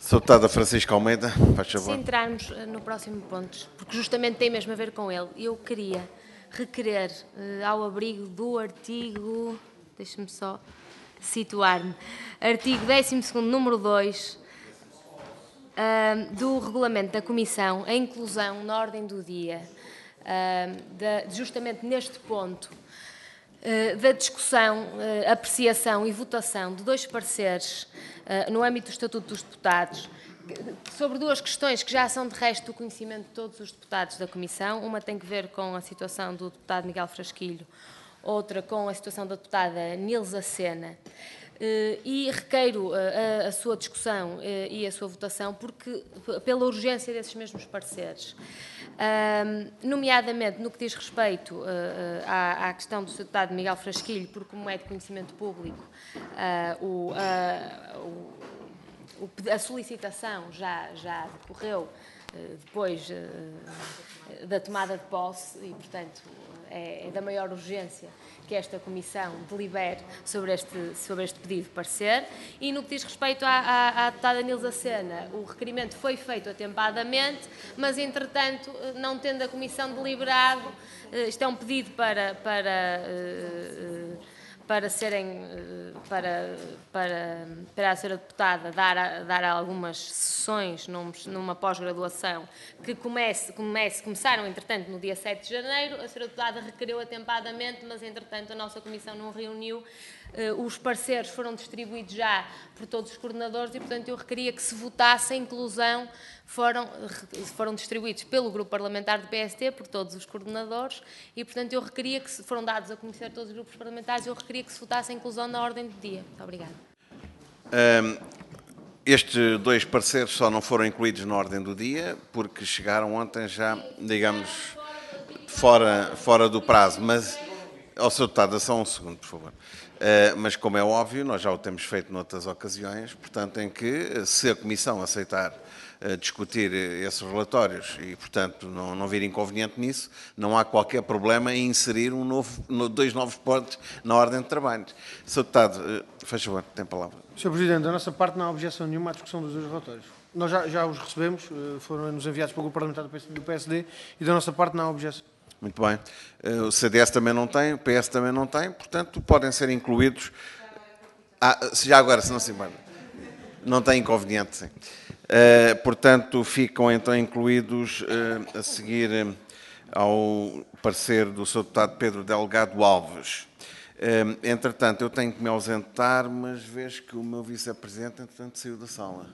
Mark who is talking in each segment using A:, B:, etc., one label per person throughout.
A: Sr. Deputada Francisca Almeida, faz favor.
B: Se entrarmos no próximo ponto, porque justamente tem mesmo a ver com ele, eu queria requerer, ao abrigo do artigo, deixe-me só situar-me, artigo 12º, número 2, do regulamento da Comissão, a inclusão na ordem do dia, justamente neste ponto, da discussão, apreciação e votação de 2 pareceres no âmbito do Estatuto dos Deputados, sobre 2 questões que já são de resto do conhecimento de todos os deputados da Comissão. Uma tem que ver com a situação do deputado Miguel Frasquilho, outra com a situação da deputada Nilza Sena. E requeiro a sua discussão e a sua votação pela urgência desses mesmos pareceres. Nomeadamente no que diz respeito à questão do Sr. Deputado Miguel Frasquilho, porque, como é de conhecimento público, a solicitação já decorreu depois da tomada de posse e, portanto, é da maior urgência que esta Comissão delibere sobre este pedido de parecer. E no que diz respeito à deputada Nilza Sena, o requerimento foi feito atempadamente, mas, entretanto, não tendo a Comissão deliberado, isto é um pedido para a senhora deputada dar algumas sessões numa pós-graduação que começaram, entretanto, no dia 7 de janeiro. A senhora deputada requereu atempadamente, mas, entretanto, a nossa Comissão não reuniu. Os pareceres foram distribuídos já por todos os coordenadores e, portanto, eu requeria que se votasse a inclusão. Foram distribuídos pelo Grupo Parlamentar do PSD, por todos os coordenadores, e, portanto, eu requeria que foram dados a conhecer todos os grupos parlamentares, eu requeria que se votasse a inclusão na ordem do dia. Muito obrigada.
A: Estes 2 pareceres só não foram incluídos na ordem do dia, porque chegaram ontem já, digamos, fora do prazo. Mas, Sr. Deputada, só um segundo, por favor. Mas, como é óbvio, nós já o temos feito noutras ocasiões, portanto, em que, se a Comissão aceitar discutir esses relatórios e, portanto, não vir inconveniente nisso, não há qualquer problema em inserir 2 novos pontos na ordem de trabalhos. Sr. Deputado, faz favor, tem a palavra.
C: Sr. Presidente, da nossa parte não há objeção nenhuma à discussão dos 2 relatórios. Nós já os recebemos, foram-nos enviados pelo Grupo Parlamentar do PSD e da nossa parte não há objeção.
A: Muito bem. O CDS também não tem, o PS também não tem, portanto, podem ser incluídos. Já agora, se não se importa. Não tem inconveniente, sim. Portanto, ficam então incluídos a seguir ao parecer do Sr. Deputado Pedro Delgado Alves. Entretanto, eu tenho que me ausentar, mas vejo que o meu vice-presidente, entretanto, saiu da sala.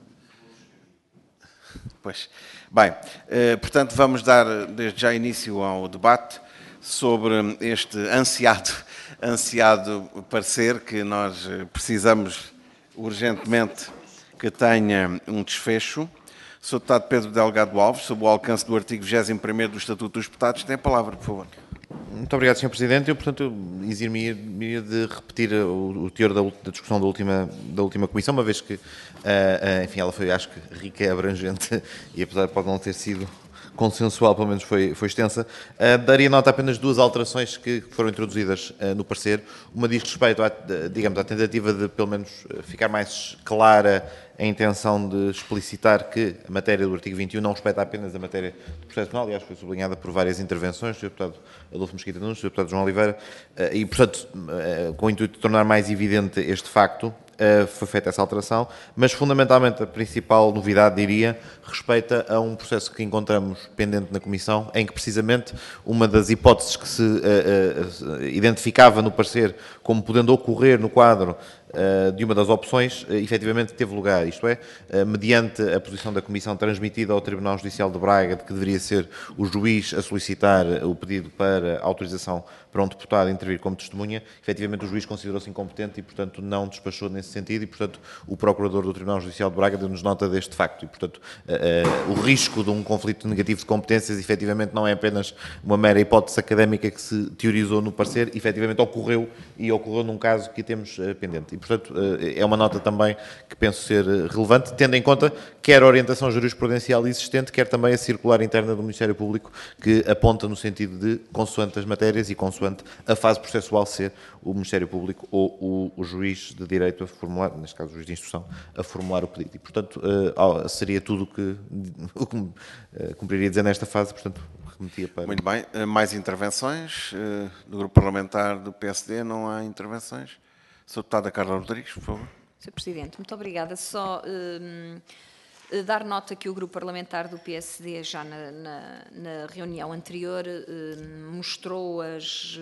A: Pois. Bem, portanto, vamos dar desde já início ao debate sobre este ansiado parecer que nós precisamos urgentemente que tenha um desfecho. Sr. Deputado Pedro Delgado Alves, sob o alcance do artigo 21º do Estatuto dos Deputados, tem a palavra, por favor.
D: Muito obrigado, Sr. Presidente. Eu, portanto, eximir-me de repetir o teor da discussão da última comissão, uma vez que, enfim, ela foi, acho que, rica e abrangente e, apesar de pode não ter sido consensual, pelo menos foi extensa. Daria nota apenas de 2 alterações que foram introduzidas no parecer. Uma diz respeito, digamos, à tentativa de, pelo menos, ficar mais clara a intenção de explicitar que a matéria do artigo 21 não respeita apenas a matéria do processo penal, aliás, foi sublinhada por várias intervenções, do Sr. Deputado Adolfo Mesquita Nunes, do Sr. Deputado João Oliveira, e, portanto, com o intuito de tornar mais evidente este facto, foi feita essa alteração, mas fundamentalmente a principal novidade, diria, respeita a um processo que encontramos pendente na Comissão, em que precisamente uma das hipóteses que se identificava no parecer como podendo ocorrer no quadro de uma das opções, efetivamente teve lugar, isto é, mediante a posição da Comissão transmitida ao Tribunal Judicial de Braga, de que deveria ser o juiz a solicitar o pedido para autorização para um deputado intervir como testemunha, efetivamente o juiz considerou-se incompetente e, portanto, não despachou nesse sentido e, portanto, o Procurador do Tribunal Judicial de Braga deu-nos nota deste facto e, portanto, o risco de um conflito negativo de competências, efetivamente, não é apenas uma mera hipótese académica que se teorizou no parecer, efetivamente ocorreu e ocorreu num caso que temos pendente. E, portanto, é uma nota também que penso ser relevante, tendo em conta quer a orientação jurisprudencial existente, quer também a circular interna do Ministério Público, que aponta no sentido de, consoante as matérias e consoante a fase processual, ser o Ministério Público ou o juiz de direito a formular, neste caso o juiz de instrução, a formular o pedido. E, portanto, seria tudo o que cumpriria dizer nesta fase, portanto, remetia para...
A: Muito bem. Mais intervenções do Grupo Parlamentar do PSD? Não há intervenções? Sra. Deputada Carla Rodrigues, por favor.
E: Sr. Presidente, muito obrigada. Só dar nota que o Grupo Parlamentar do PSD, já na reunião anterior, mostrou as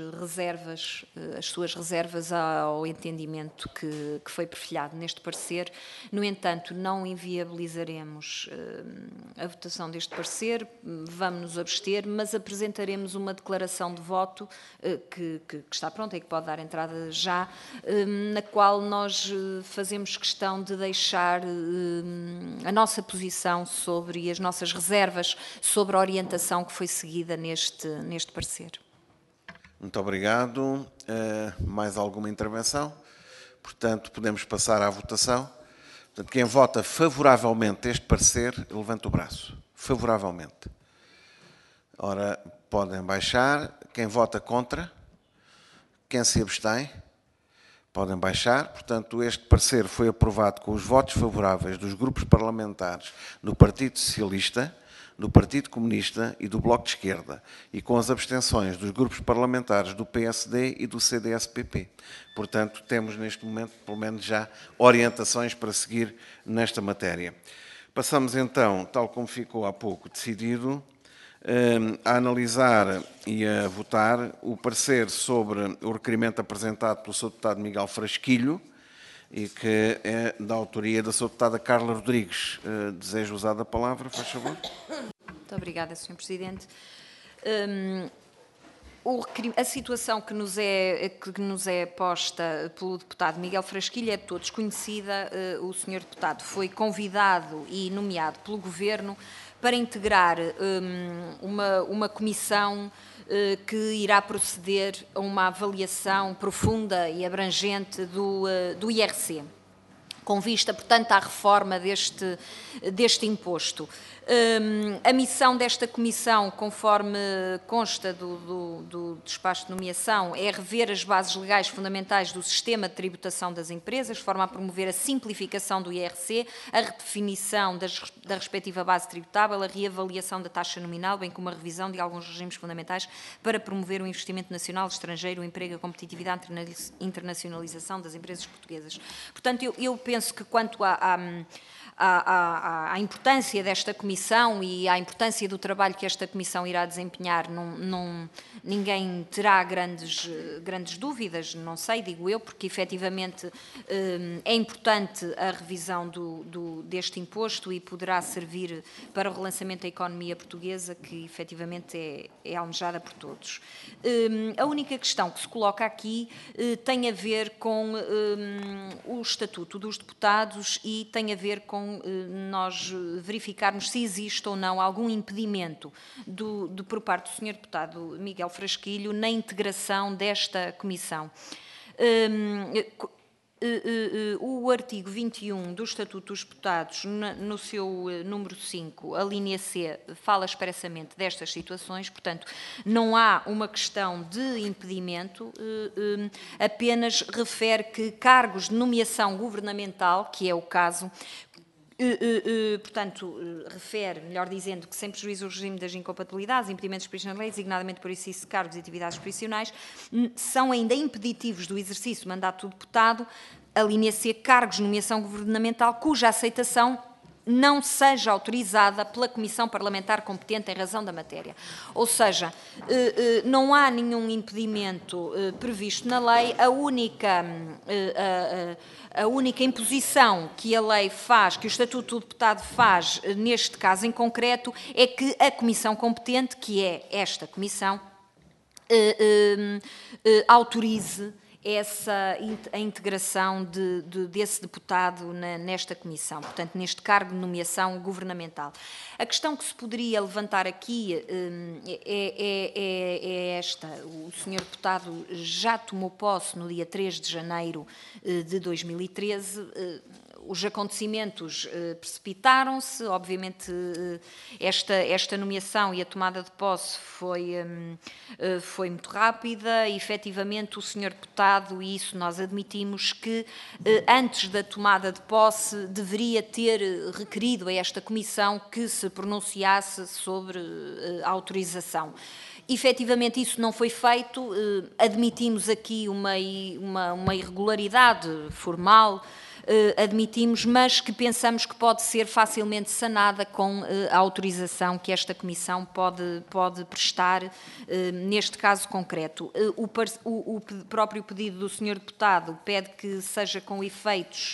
E: suas reservas ao entendimento que foi perfilhado neste parecer. No entanto, não inviabilizaremos a votação deste parecer, vamos nos abster, mas apresentaremos uma declaração de voto que está pronta e que pode dar entrada já, na qual nós fazemos questão de deixar a nossa posição sobre e as nossas reservas sobre a orientação que foi seguida neste parecer.
A: Muito obrigado. Mais alguma intervenção? Portanto, podemos passar à votação. Portanto, quem vota favoravelmente este parecer, levanta o braço. Favoravelmente. Ora, podem baixar. Quem vota contra? Quem se abstém? Podem baixar. Portanto, este parecer foi aprovado com os votos favoráveis dos grupos parlamentares do Partido Socialista, do Partido Comunista e do Bloco de Esquerda, e com as abstenções dos grupos parlamentares do PSD e do CDS-PP. Portanto, temos neste momento, pelo menos já, orientações para seguir nesta matéria. Passamos então, tal como ficou há pouco decidido, a analisar e a votar o parecer sobre o requerimento apresentado pelo Sr. Deputado Miguel Frasquilho e que é da autoria da Sra. Deputada Carla Rodrigues. Desejo usar a palavra, faz favor.
E: Muito obrigada, Sr. Presidente. A situação que nos é posta pelo deputado Miguel Frasquilho é de todos conhecida. O Sr. Deputado foi convidado e nomeado pelo Governo para integrar uma comissão que irá proceder a uma avaliação profunda e abrangente do IRC, com vista, portanto, à reforma deste imposto. A missão desta comissão, conforme consta do despacho de nomeação, é rever as bases legais fundamentais do sistema de tributação das empresas, de forma a promover a simplificação do IRC, a redefinição da respectiva base tributável, a reavaliação da taxa nominal, bem como a revisão de alguns regimes fundamentais para promover o investimento nacional, estrangeiro, o emprego, a competitividade e internacionalização das empresas portuguesas. Portanto, eu penso que quanto à importância desta comissão e à importância do trabalho que esta comissão irá desempenhar, ninguém terá grandes dúvidas, não sei, digo eu, porque efetivamente é importante a revisão deste imposto e poderá servir para o relançamento da economia portuguesa, que efetivamente é almejada por todos. A única questão que se coloca aqui tem a ver com o Estatuto dos Deputados e tem a ver com nós verificarmos se existe ou não algum impedimento por parte do Sr. Deputado Miguel Frasquilho na integração desta comissão. O artigo 21 do Estatuto dos Deputados, no seu número 5, a linha C, fala expressamente destas situações, portanto, não há uma questão de impedimento, apenas refere que cargos de nomeação governamental, que é o caso, portanto, refere, melhor dizendo, que sem prejuízo do regime das incompatibilidades, impedimentos previstos na lei, designadamente por exercício de cargos e atividades profissionais, são ainda impeditivos do exercício do mandato do deputado, a linha C, cargos de nomeação governamental, cuja aceitação não seja autorizada pela Comissão Parlamentar competente em razão da matéria. Ou seja, não há nenhum impedimento previsto na lei, a única imposição que a lei faz, que o Estatuto do Deputado faz, neste caso em concreto, é que a Comissão competente, que é esta Comissão, autorize a integração desse deputado nesta comissão, portanto, neste cargo de nomeação governamental. A questão que se poderia levantar aqui é esta. O senhor deputado já tomou posse no dia 3 de janeiro de 2013. Os acontecimentos precipitaram-se, obviamente esta nomeação e a tomada de posse foi muito rápida e, efetivamente, o senhor deputado, e isso nós admitimos, que antes da tomada de posse deveria ter requerido a esta comissão que se pronunciasse sobre a autorização. Efetivamente isso não foi feito, admitimos aqui uma irregularidade formal, admitimos, mas que pensamos que pode ser facilmente sanada com a autorização que esta comissão pode prestar neste caso concreto. O próprio pedido do senhor deputado pede que seja com efeitos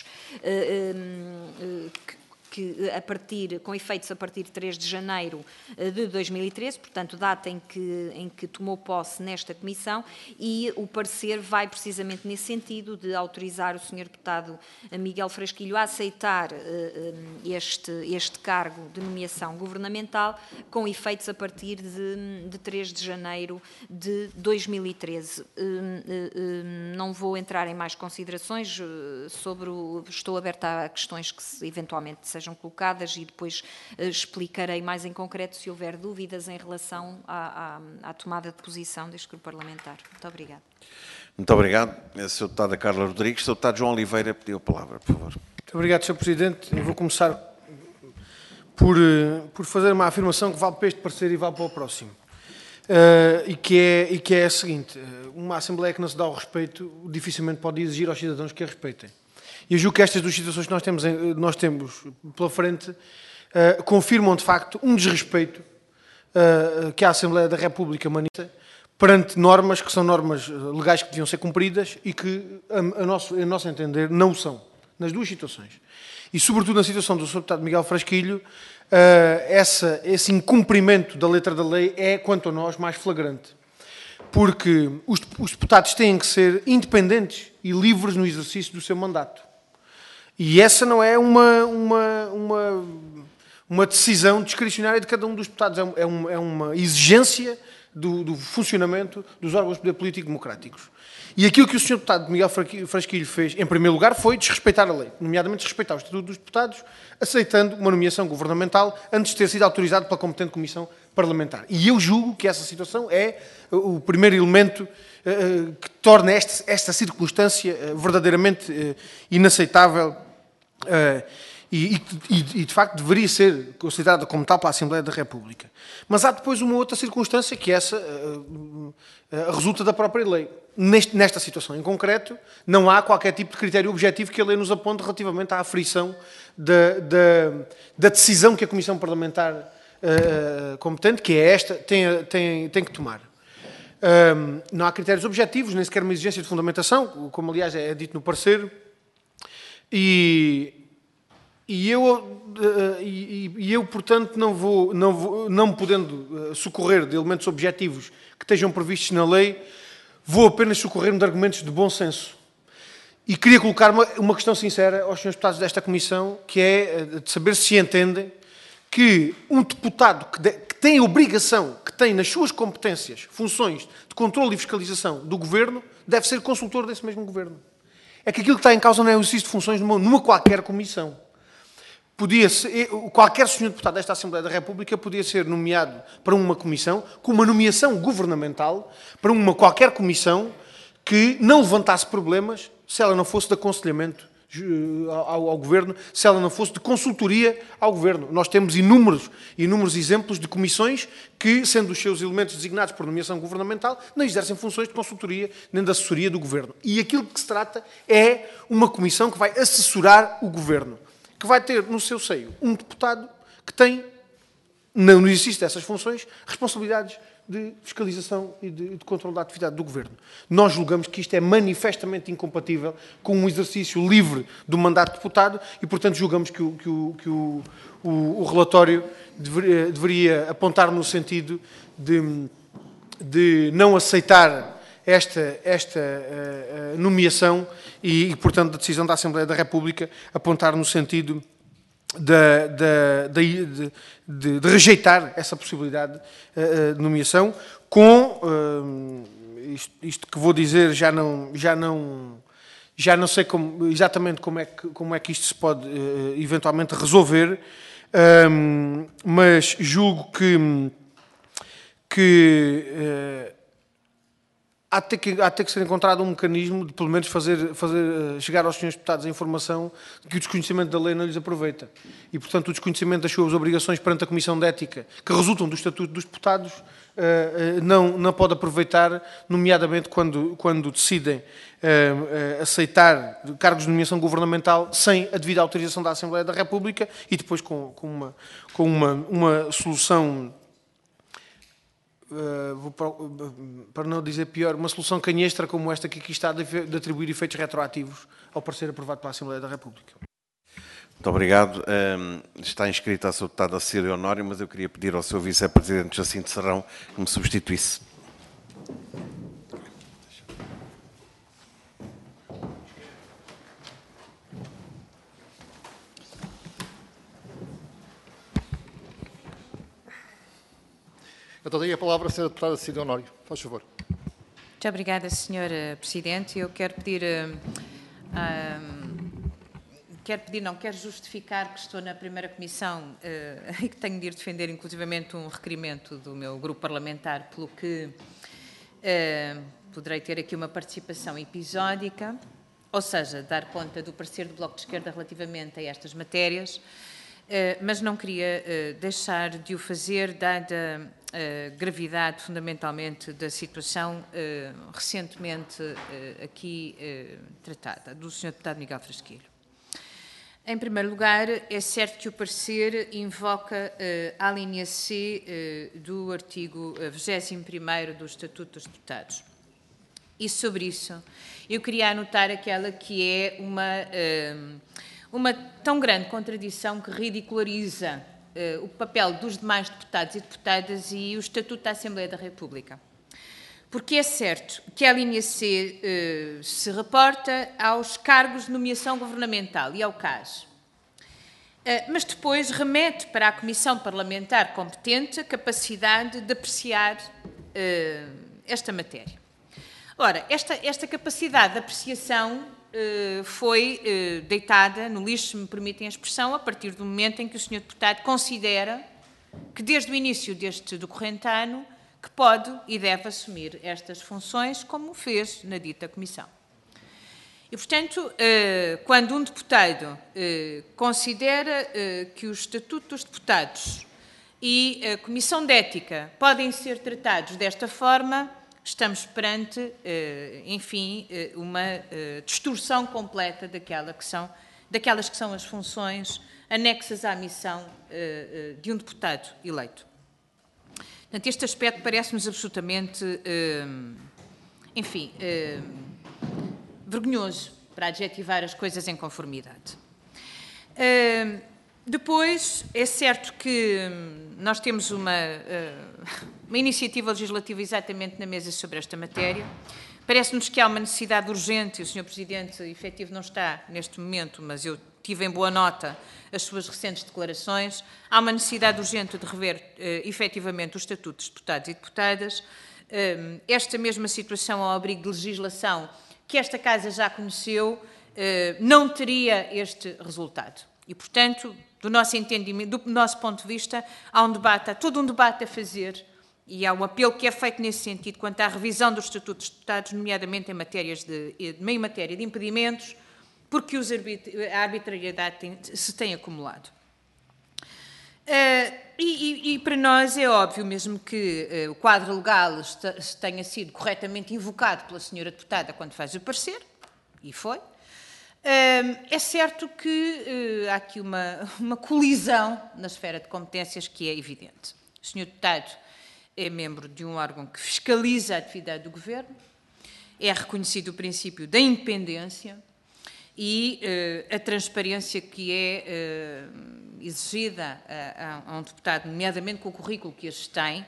E: com efeitos a partir de 3 de janeiro de 2013, portanto, data em que tomou posse nesta comissão, e o parecer vai precisamente nesse sentido, de autorizar o senhor deputado Miguel Frasquilho a aceitar este cargo de nomeação governamental, com efeitos a partir de 3 de janeiro de 2013. Não vou entrar em mais considerações estou aberta a questões que eventualmente sejam colocadas e depois explicarei mais em concreto se houver dúvidas em relação à tomada de posição deste grupo parlamentar. Muito obrigada.
A: Muito obrigado. Sr. Deputada Carla Rodrigues. Sr. Deputado João Oliveira pediu a palavra, por favor.
C: Muito obrigado, Sr. Presidente. Eu vou começar por fazer uma afirmação que vale para este parecer e vale para o próximo. E que é a seguinte: uma Assembleia que não se dá ao respeito dificilmente pode exigir aos cidadãos que a respeitem. E eu julgo que estas duas situações que nós temos pela frente confirmam, de facto, um desrespeito que a Assembleia da República manifesta perante normas que são normas legais que deviam ser cumpridas e que, a nosso entender, não são, nas duas situações. E, sobretudo, na situação do Sr. Deputado Miguel Frasquilho, esse incumprimento da letra da lei é, quanto a nós, mais flagrante. Porque os deputados têm que ser independentes e livres no exercício do seu mandato. E essa não é uma decisão discricionária de cada um dos deputados, é uma exigência do funcionamento dos órgãos de poder político democráticos. E aquilo que o Sr. Deputado Miguel Frasquilho fez, em primeiro lugar, foi desrespeitar a lei, nomeadamente desrespeitar o Estatuto dos Deputados, aceitando uma nomeação governamental antes de ter sido autorizado pela competente Comissão Parlamentar. E eu julgo que essa situação é o primeiro elemento que torna esta circunstância verdadeiramente inaceitável e, de facto, deveria ser considerada como tal pela Assembleia da República. Mas há depois uma outra circunstância que essa resulta da própria lei. Nesta situação em concreto, não há qualquer tipo de critério objetivo que a lei nos aponte relativamente à aferição da decisão que a Comissão Parlamentar competente, que é esta, tem que tomar. Não há critérios objetivos, nem sequer uma exigência de fundamentação, como aliás é dito no parecer, e eu, portanto, não podendo socorrer de elementos objetivos que estejam previstos na lei, vou apenas socorrer-me de argumentos de bom senso. E queria colocar uma questão sincera aos senhores deputados desta Comissão, que é de saber se entendem que um deputado que tem a obrigação, que tem nas suas competências, funções de controle e fiscalização do Governo, deve ser consultor desse mesmo Governo. É que aquilo que está em causa não é o exercício de funções numa qualquer comissão. Qualquer senhor deputado desta Assembleia da República podia ser nomeado para uma comissão, com uma nomeação governamental, para qualquer comissão que não levantasse problemas se ela não fosse de aconselhamento ao Governo, se ela não fosse de consultoria ao Governo. Nós temos inúmeros exemplos de comissões que, sendo os seus elementos designados por nomeação governamental, não exercem funções de consultoria nem de assessoria do Governo. E aquilo que se trata é uma comissão que vai assessorar o Governo, que vai ter no seu seio um deputado que tem, no exercício dessas funções, responsabilidades de fiscalização e de controle da atividade do Governo. Nós julgamos que isto é manifestamente incompatível com um exercício livre do mandato de deputado e, portanto, julgamos que o relatório deveria apontar no sentido de não aceitar esta nomeação e, portanto, da decisão da Assembleia da República apontar no sentido de rejeitar essa possibilidade de nomeação, com isto que vou dizer já não sei exatamente como é que isto se pode eventualmente resolver, mas julgo que há de ter que ser encontrado um mecanismo de, pelo menos, fazer chegar aos senhores deputados a informação de que o desconhecimento da lei não lhes aproveita. E, portanto, o desconhecimento das suas obrigações perante a Comissão de Ética, que resultam do Estatuto dos Deputados, não pode aproveitar, nomeadamente quando decidem aceitar cargos de nomeação governamental sem a devida autorização da Assembleia da República e depois com uma solução, para não dizer pior, uma solução canhestra como esta que aqui está, de atribuir efeitos retroativos ao parecer aprovado pela Assembleia da República.
A: Muito obrigado. Está inscrita a sua deputada Cecília Honório, mas eu queria pedir ao seu vice-presidente Jacinto Serrão que me substituísse.
F: Então, dei a palavra à Sra. Deputada Cecília Honório. Faz favor.
E: Muito obrigada, Sr. Presidente. Eu quero quero justificar que estou na primeira comissão e que tenho de ir defender, inclusivamente, um requerimento do meu grupo parlamentar, pelo que poderei ter aqui uma participação episódica, ou seja, dar conta do parecer do Bloco de Esquerda relativamente a estas matérias, mas não queria deixar de o fazer, dada a gravidade, fundamentalmente, da situação recentemente aqui tratada, do Sr. Deputado Miguel Frasquilho. Em primeiro lugar, é certo que o parecer invoca a linha C do artigo 21º do Estatuto dos Deputados. E sobre isso, eu queria anotar aquela que é uma tão grande contradição que ridiculariza o papel dos demais deputados e deputadas e o Estatuto da Assembleia da República. Porque é certo que a linha C se reporta aos cargos de nomeação governamental e ao CAS, mas depois remete para a Comissão Parlamentar competente a capacidade de apreciar esta matéria. Ora, esta capacidade de apreciação foi deitada no lixo, se me permitem a expressão, a partir do momento em que o Sr. Deputado considera que, desde o início do corrente ano, que pode e deve assumir estas funções, como fez na dita Comissão. E, portanto, quando um deputado considera que o Estatuto dos Deputados e a Comissão de Ética podem ser tratados desta forma, estamos perante, enfim, uma distorção completa daquelas que são as funções anexas à missão de um deputado eleito. Portanto, este aspecto parece-nos absolutamente, enfim, vergonhoso, para adjetivar as coisas em conformidade. Depois, é certo que nós temos uma iniciativa legislativa exatamente na mesa sobre esta matéria. Parece-nos que há uma necessidade urgente, e o Sr. Presidente efetivo não está neste momento, mas eu tive em boa nota as suas recentes declarações, há uma necessidade urgente de rever efetivamente o Estatuto dos Deputados e Deputadas. Esta mesma situação ao abrigo de legislação que esta Casa já conheceu não teria este resultado. E, portanto, do nosso entendimento, do nosso ponto de vista, há todo um debate a fazer e há um apelo que é feito nesse sentido quanto à revisão dos Estatutos dos Deputados, nomeadamente em matéria de impedimentos, porque a arbitrariedade se tem acumulado. E para nós é óbvio, mesmo que o quadro legal tenha sido corretamente invocado pela senhora deputada quando faz o parecer, e foi, é certo que há aqui uma colisão na esfera de competências que é evidente. O senhor deputado é membro de um órgão que fiscaliza a atividade do Governo, é reconhecido o princípio da independência e a transparência que é exigida a um deputado, nomeadamente com o currículo que este tem,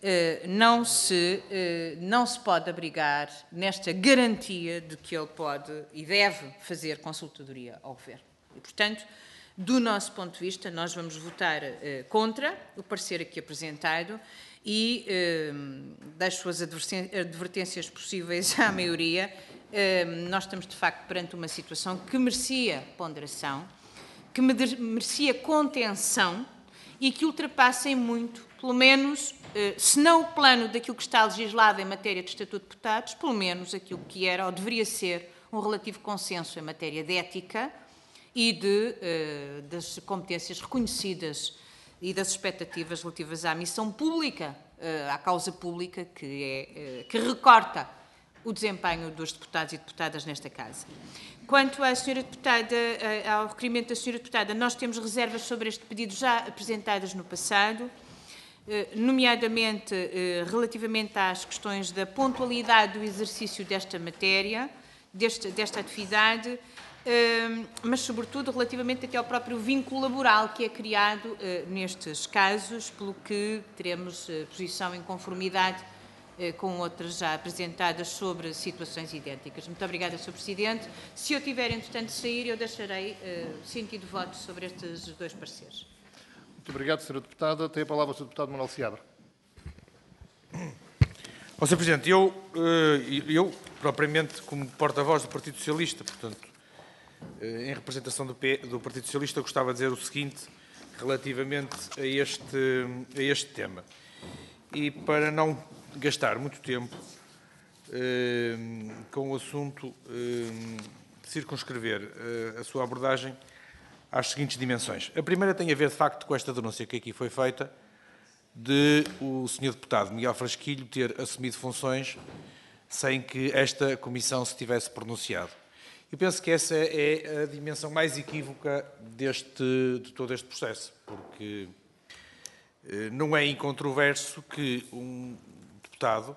G: não se pode abrigar nesta garantia de que ele pode e deve fazer consultadoria ao Governo. E, portanto, do nosso ponto de vista, nós vamos votar contra o parecer aqui apresentado e deixo as advertências possíveis à maioria. Nós estamos, de facto, perante uma situação que merecia ponderação, que merecia contenção e que ultrapassa em muito, pelo menos, se não o plano daquilo que está legislado em matéria de Estatuto de Deputados, pelo menos aquilo que era ou deveria ser um relativo consenso em matéria de ética e das competências reconhecidas e das expectativas relativas à missão pública, à causa pública, que recorta o desempenho dos deputados e deputadas nesta Casa. Quanto à senhora deputada, ao requerimento da senhora deputada, nós temos reservas sobre este pedido já apresentadas no passado, nomeadamente relativamente às questões da pontualidade do exercício desta matéria, desta atividade, mas, sobretudo, relativamente àquele próprio vínculo laboral que é criado nestes casos, pelo que teremos posição em conformidade com outras já apresentadas sobre situações idênticas. Muito obrigada, Sr. Presidente. Se eu tiver, entretanto, de sair, eu deixarei sentido de voto sobre estes dois pareceres.
F: Muito obrigado, Sra. Deputada. Tem a palavra o Sr. Deputado Manuel Seabra.
H: Sr. Presidente, eu, propriamente, como porta-voz do Partido Socialista, portanto, em representação do Partido Socialista, gostava de dizer o seguinte relativamente a este tema. E para não gastar muito tempo com o assunto, circunscrever a sua abordagem às seguintes dimensões. A primeira tem a ver, de facto, com esta denúncia que aqui foi feita de o Sr. Deputado Miguel Frasquilho ter assumido funções sem que esta Comissão se tivesse pronunciado. Eu penso que essa é a dimensão mais equívoca de todo este processo, porque não é incontroverso que um deputado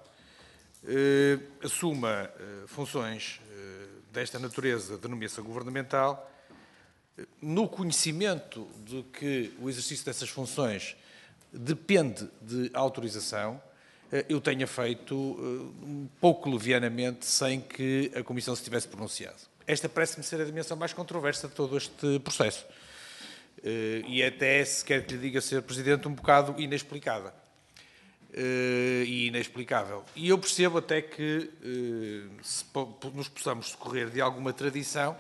H: assuma funções desta natureza de nomeação governamental no conhecimento de que o exercício dessas funções depende de autorização. Eu tenha feito um pouco levianamente sem que a Comissão se tivesse pronunciado. Esta parece-me ser a dimensão mais controversa de todo este processo. E até, se quer que lhe diga, Sr. Presidente, um bocado inexplicada. E inexplicável. E eu percebo até que nos possamos socorrer de alguma tradição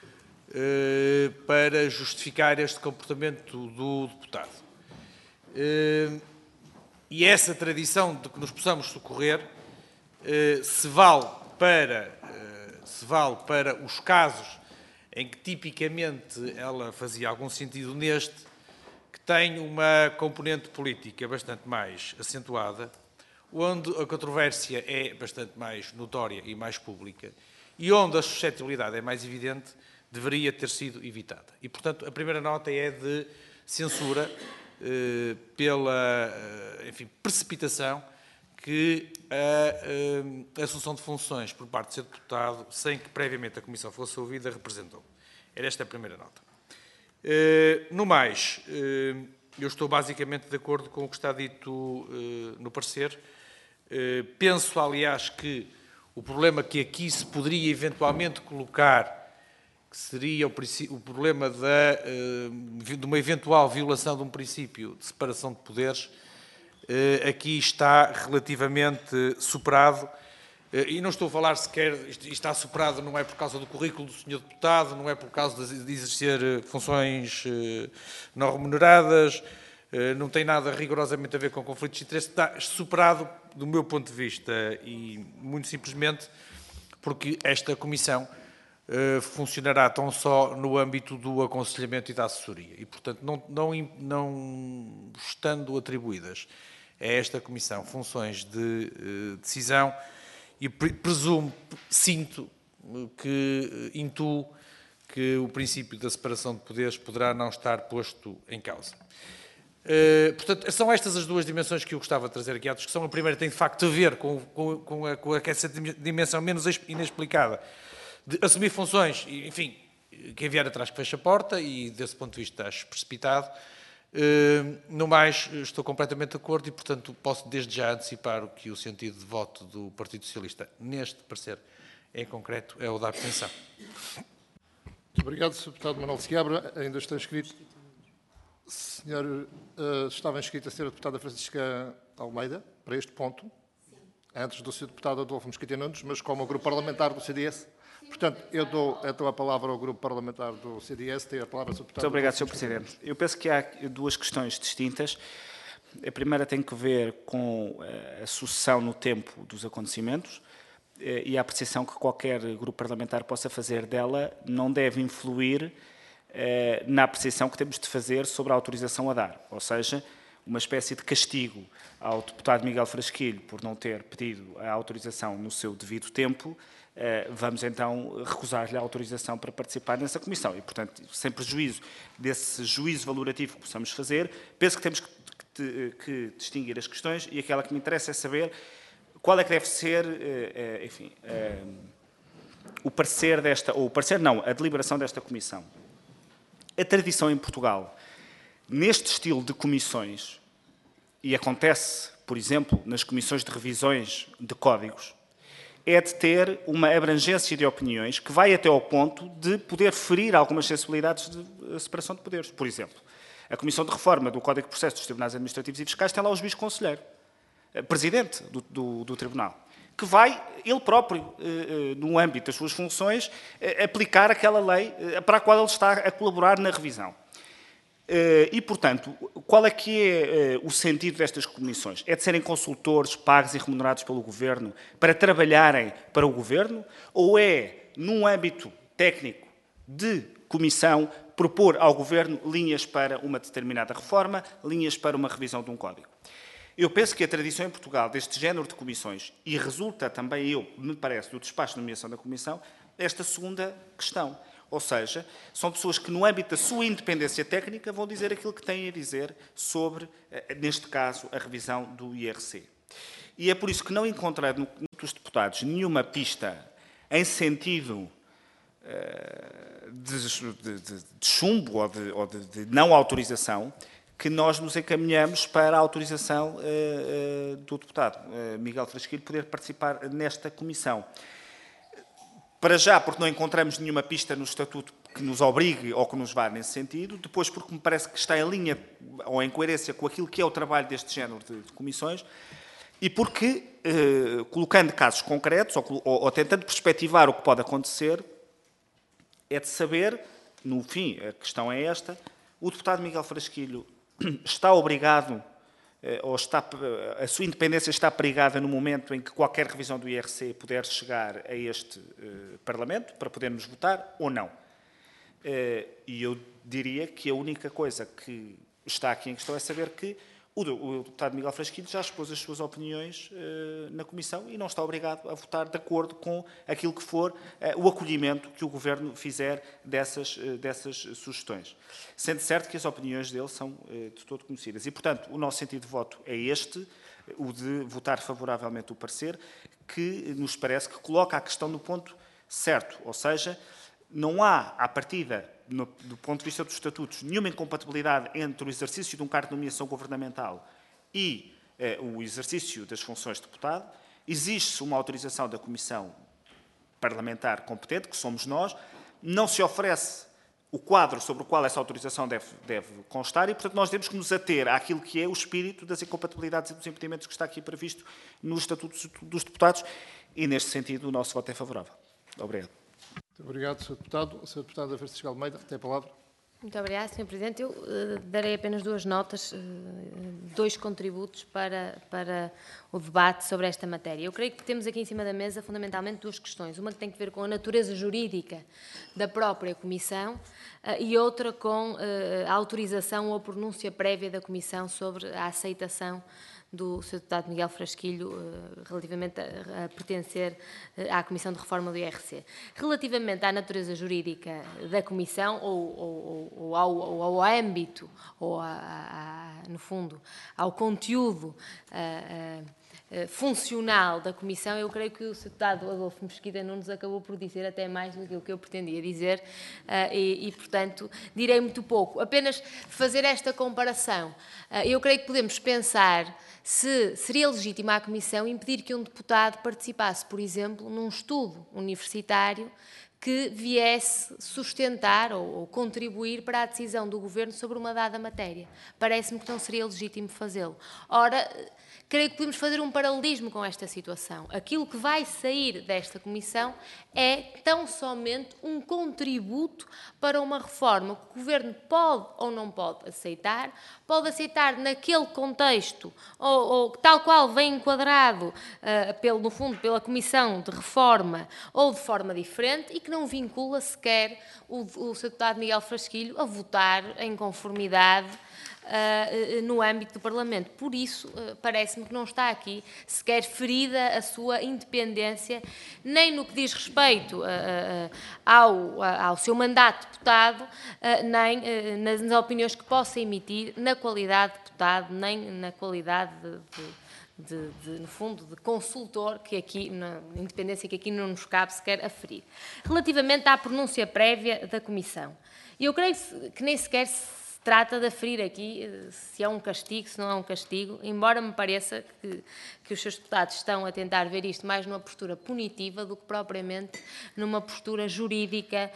H: para justificar este comportamento do deputado. E essa tradição de que nos possamos socorrer se vale para os casos em que tipicamente ela fazia algum sentido neste, que tem uma componente política bastante mais acentuada, onde a controvérsia é bastante mais notória e mais pública, e onde a suscetibilidade é mais evidente, deveria ter sido evitada. E, portanto, a primeira nota é de censura pela precipitação que a assunção de funções por parte do Sr. Deputado, sem que previamente a Comissão fosse ouvida, representou. Era esta a primeira nota. No mais, eu estou basicamente de acordo com o que está dito no parecer. Penso, aliás, que o problema que aqui se poderia eventualmente colocar, que seria o problema de uma eventual violação de um princípio de separação de poderes, aqui está relativamente superado. E não estou a falar sequer, isto está superado, não é por causa do currículo do Sr. Deputado, não é por causa de exercer funções não remuneradas, não tem nada rigorosamente a ver com conflitos de interesse, está superado do meu ponto de vista e muito simplesmente porque esta Comissão funcionará tão só no âmbito do aconselhamento e da assessoria e, portanto, não estando atribuídas a esta Comissão funções de decisão, e presumo, intuo que o princípio da separação de poderes poderá não estar posto em causa. Portanto, são estas as duas dimensões que eu gostava de trazer aqui à discussão. A primeira tem, de facto, a ver com essa dimensão menos inexplicada de assumir funções, enfim, quem vier atrás que fecha a porta, e desse ponto de vista acho precipitado. No mais, estou completamente de acordo e, portanto, posso desde já antecipar que o sentido de voto do Partido Socialista neste parecer em concreto é o da abstenção.
F: Muito obrigado, Sr. Deputado Manuel Seabra. Ainda está inscrito. Estava inscrita a Sra. Deputada Francisca Almeida para este ponto, antes do Sr. Deputado Adolfo Mesquita Nunes, mas como o Grupo Parlamentar do CDS. Portanto, eu dou a palavra ao Grupo Parlamentar do CDS. Tem a palavra, Sr. Deputado.
I: Muito obrigado, Sr. Presidente. Eu penso que há duas questões distintas. A primeira tem que ver com a sucessão no tempo dos acontecimentos e a apreciação que qualquer grupo parlamentar possa fazer dela não deve influir na apreciação que temos de fazer sobre a autorização a dar. Ou seja, uma espécie de castigo ao deputado Miguel Frasquilho por não ter pedido a autorização no seu devido tempo, vamos então recusar-lhe a autorização para participar nessa comissão. E, portanto, sem prejuízo desse juízo valorativo que possamos fazer, penso que temos que distinguir as questões e aquela que me interessa é saber qual é que deve ser, enfim, o parecer desta, ou o parecer não, a deliberação desta comissão. A tradição em Portugal, neste estilo de comissões, e acontece, por exemplo, nas comissões de revisões de códigos, é de ter uma abrangência de opiniões que vai até ao ponto de poder ferir algumas sensibilidades de separação de poderes. Por exemplo, a Comissão de Reforma do Código de Processo dos Tribunais Administrativos e Fiscais tem lá o juiz conselheiro, presidente do Tribunal, que vai, ele próprio, no âmbito das suas funções, aplicar aquela lei para a qual ele está a colaborar na revisão. E, portanto, qual é que é o sentido destas comissões? É de serem consultores pagos e remunerados pelo Governo para trabalharem para o Governo? Ou é, num âmbito técnico de comissão, propor ao Governo linhas para uma determinada reforma, linhas para uma revisão de um código? Eu penso que a tradição em Portugal deste género de comissões, e resulta também, me parece, do despacho de nomeação da Comissão, esta segunda questão. Ou seja, são pessoas que, no âmbito da sua independência técnica, vão dizer aquilo que têm a dizer sobre, neste caso, a revisão do IRC. E é por isso que não encontrei dos deputados nenhuma pista em sentido de chumbo ou de não autorização, que nós nos encaminhamos para a autorização do deputado Miguel Frasquilho poder participar nesta comissão. Para já, porque não encontramos nenhuma pista no Estatuto que nos obrigue ou que nos vá nesse sentido. Depois, porque me parece que está em linha ou em coerência com aquilo que é o trabalho deste género de comissões. E porque, colocando casos concretos ou tentando perspectivar o que pode acontecer, é de saber, no fim, a questão é esta, o deputado Miguel Frasquilho está obrigado, ou a sua independência está perigada no momento em que qualquer revisão do IRC puder chegar a este Parlamento, para podermos votar, ou não. E eu diria que a única coisa que está aqui em questão é saber que o deputado Miguel Frasquilho já expôs as suas opiniões na Comissão e não está obrigado a votar de acordo com aquilo que for o acolhimento que o Governo fizer dessas sugestões. Sendo certo que as opiniões dele são de todo conhecidas. E, portanto, o nosso sentido de voto é este, o de votar favoravelmente o parecer, que nos parece que coloca a questão no ponto certo. Ou seja, não há, à partida, do ponto de vista dos estatutos, nenhuma incompatibilidade entre o exercício de um cargo de nomeação governamental e o exercício das funções de deputado. Existe uma autorização da Comissão Parlamentar competente, que somos nós. Não se oferece o quadro sobre o qual essa autorização deve constar e, portanto, nós temos que nos ater àquilo que é o espírito das incompatibilidades e dos impedimentos que está aqui previsto nos estatutos dos deputados e, neste sentido, o nosso voto é favorável. Obrigado.
F: Muito obrigado, Sr. Deputado. Sra. Deputada Francisca Almeida, tem a palavra.
B: Muito obrigada, Sr. Presidente. Eu darei apenas duas notas, dois contributos para o debate sobre esta matéria. Eu creio que temos aqui em cima da mesa, fundamentalmente, duas questões. Uma que tem que ver com a natureza jurídica da própria Comissão e outra com a autorização ou a pronúncia prévia da Comissão sobre a aceitação do Sr. Deputado Miguel Frasquilho relativamente a pertencer à Comissão de Reforma do IRC. Relativamente à natureza jurídica da Comissão ou ao âmbito ou no fundo, ao conteúdo funcional da Comissão, eu creio que o Sr. Deputado Adolfo Mesquita Nunes acabou por dizer até mais do que eu pretendia dizer e, portanto, direi muito pouco. Apenas fazer esta comparação. Eu creio que podemos pensar se seria legítimo à Comissão impedir que um deputado participasse, por exemplo, num estudo universitário que viesse sustentar ou contribuir para a decisão do Governo sobre uma dada matéria. Parece-me que não seria legítimo fazê-lo. Ora, creio que podemos fazer um paralelismo com esta situação. Aquilo que vai sair desta Comissão é tão somente um contributo para uma reforma que o Governo pode ou não pode aceitar naquele contexto, ou tal qual vem enquadrado, no fundo, pela Comissão de Reforma, ou de forma diferente, e que não vincula sequer o Sr. Deputado Miguel Frasquilho a votar em conformidade no âmbito do Parlamento. Por isso, parece-me que não está aqui sequer ferida a sua independência, nem no que diz respeito ao seu mandato de deputado, nem nas opiniões que possa emitir na qualidade de deputado, nem na qualidade no fundo, de consultor, que aqui, na independência que aqui não nos cabe sequer aferir. Relativamente à pronúncia prévia da Comissão, eu creio que nem sequer se trata de aferir aqui se é um castigo, se não é um castigo, embora me pareça que os seus deputados estão a tentar ver isto mais numa postura punitiva do que propriamente numa postura jurídica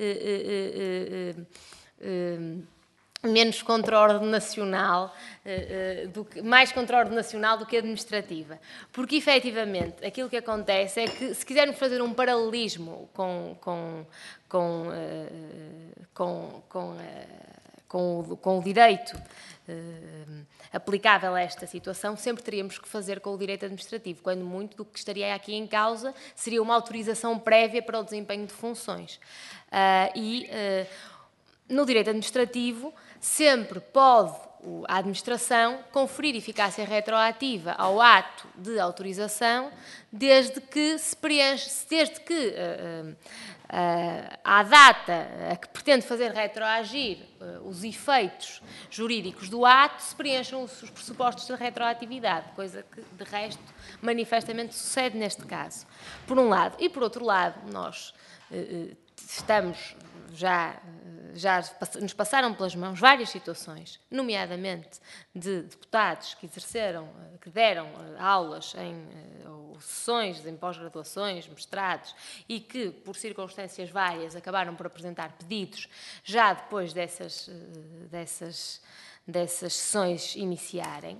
B: menos contraordenacional, mais contraordenacional do que administrativa. Porque, efetivamente, aquilo que acontece é que, se quisermos fazer um paralelismo com o direito aplicável a esta situação, sempre teríamos que fazer com o direito administrativo, quando muito do que estaria aqui em causa seria uma autorização prévia para o desempenho de funções. No direito administrativo, sempre pode a administração conferir eficácia retroativa ao ato de autorização, desde que à data a que pretende fazer retroagir os efeitos jurídicos do ato, se preencham os pressupostos de retroatividade, coisa que, de resto, manifestamente sucede neste caso. Por um lado. E, por outro lado, nós estamos já nos passaram pelas mãos várias situações, nomeadamente de deputados que deram aulas ou sessões em pós-graduações, mestrados, e que, por circunstâncias várias, acabaram por apresentar pedidos já depois dessas sessões iniciarem.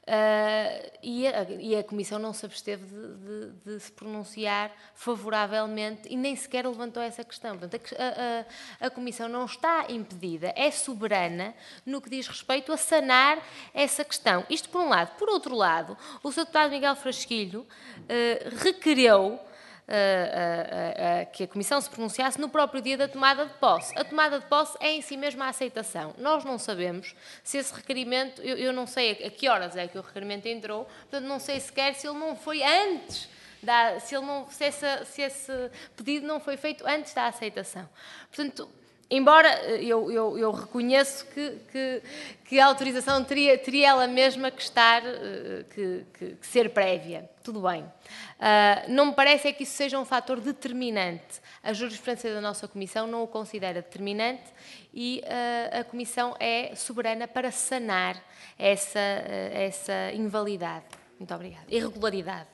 B: E a Comissão não se absteve de se pronunciar favoravelmente e nem sequer levantou essa questão. Portanto, a Comissão não está impedida, é soberana no que diz respeito a sanar essa questão. Isto por um lado. Por outro lado, o Sr. Deputado Miguel Frasquilho requereu que a Comissão se pronunciasse no próprio dia da tomada de posse. A tomada de posse é em si mesma a aceitação. Nós não sabemos se esse requerimento, eu não sei a que horas é que o requerimento entrou, portanto não sei sequer se ele não foi antes, se esse pedido não foi feito antes da aceitação. Portanto, embora eu reconheço que a autorização teria ela mesma que ser prévia. Tudo bem. Não me parece que isso seja um fator determinante. A jurisprudência da nossa Comissão não o considera determinante e a Comissão é soberana para sanar essa invalidade. Muito obrigada. Irregularidade.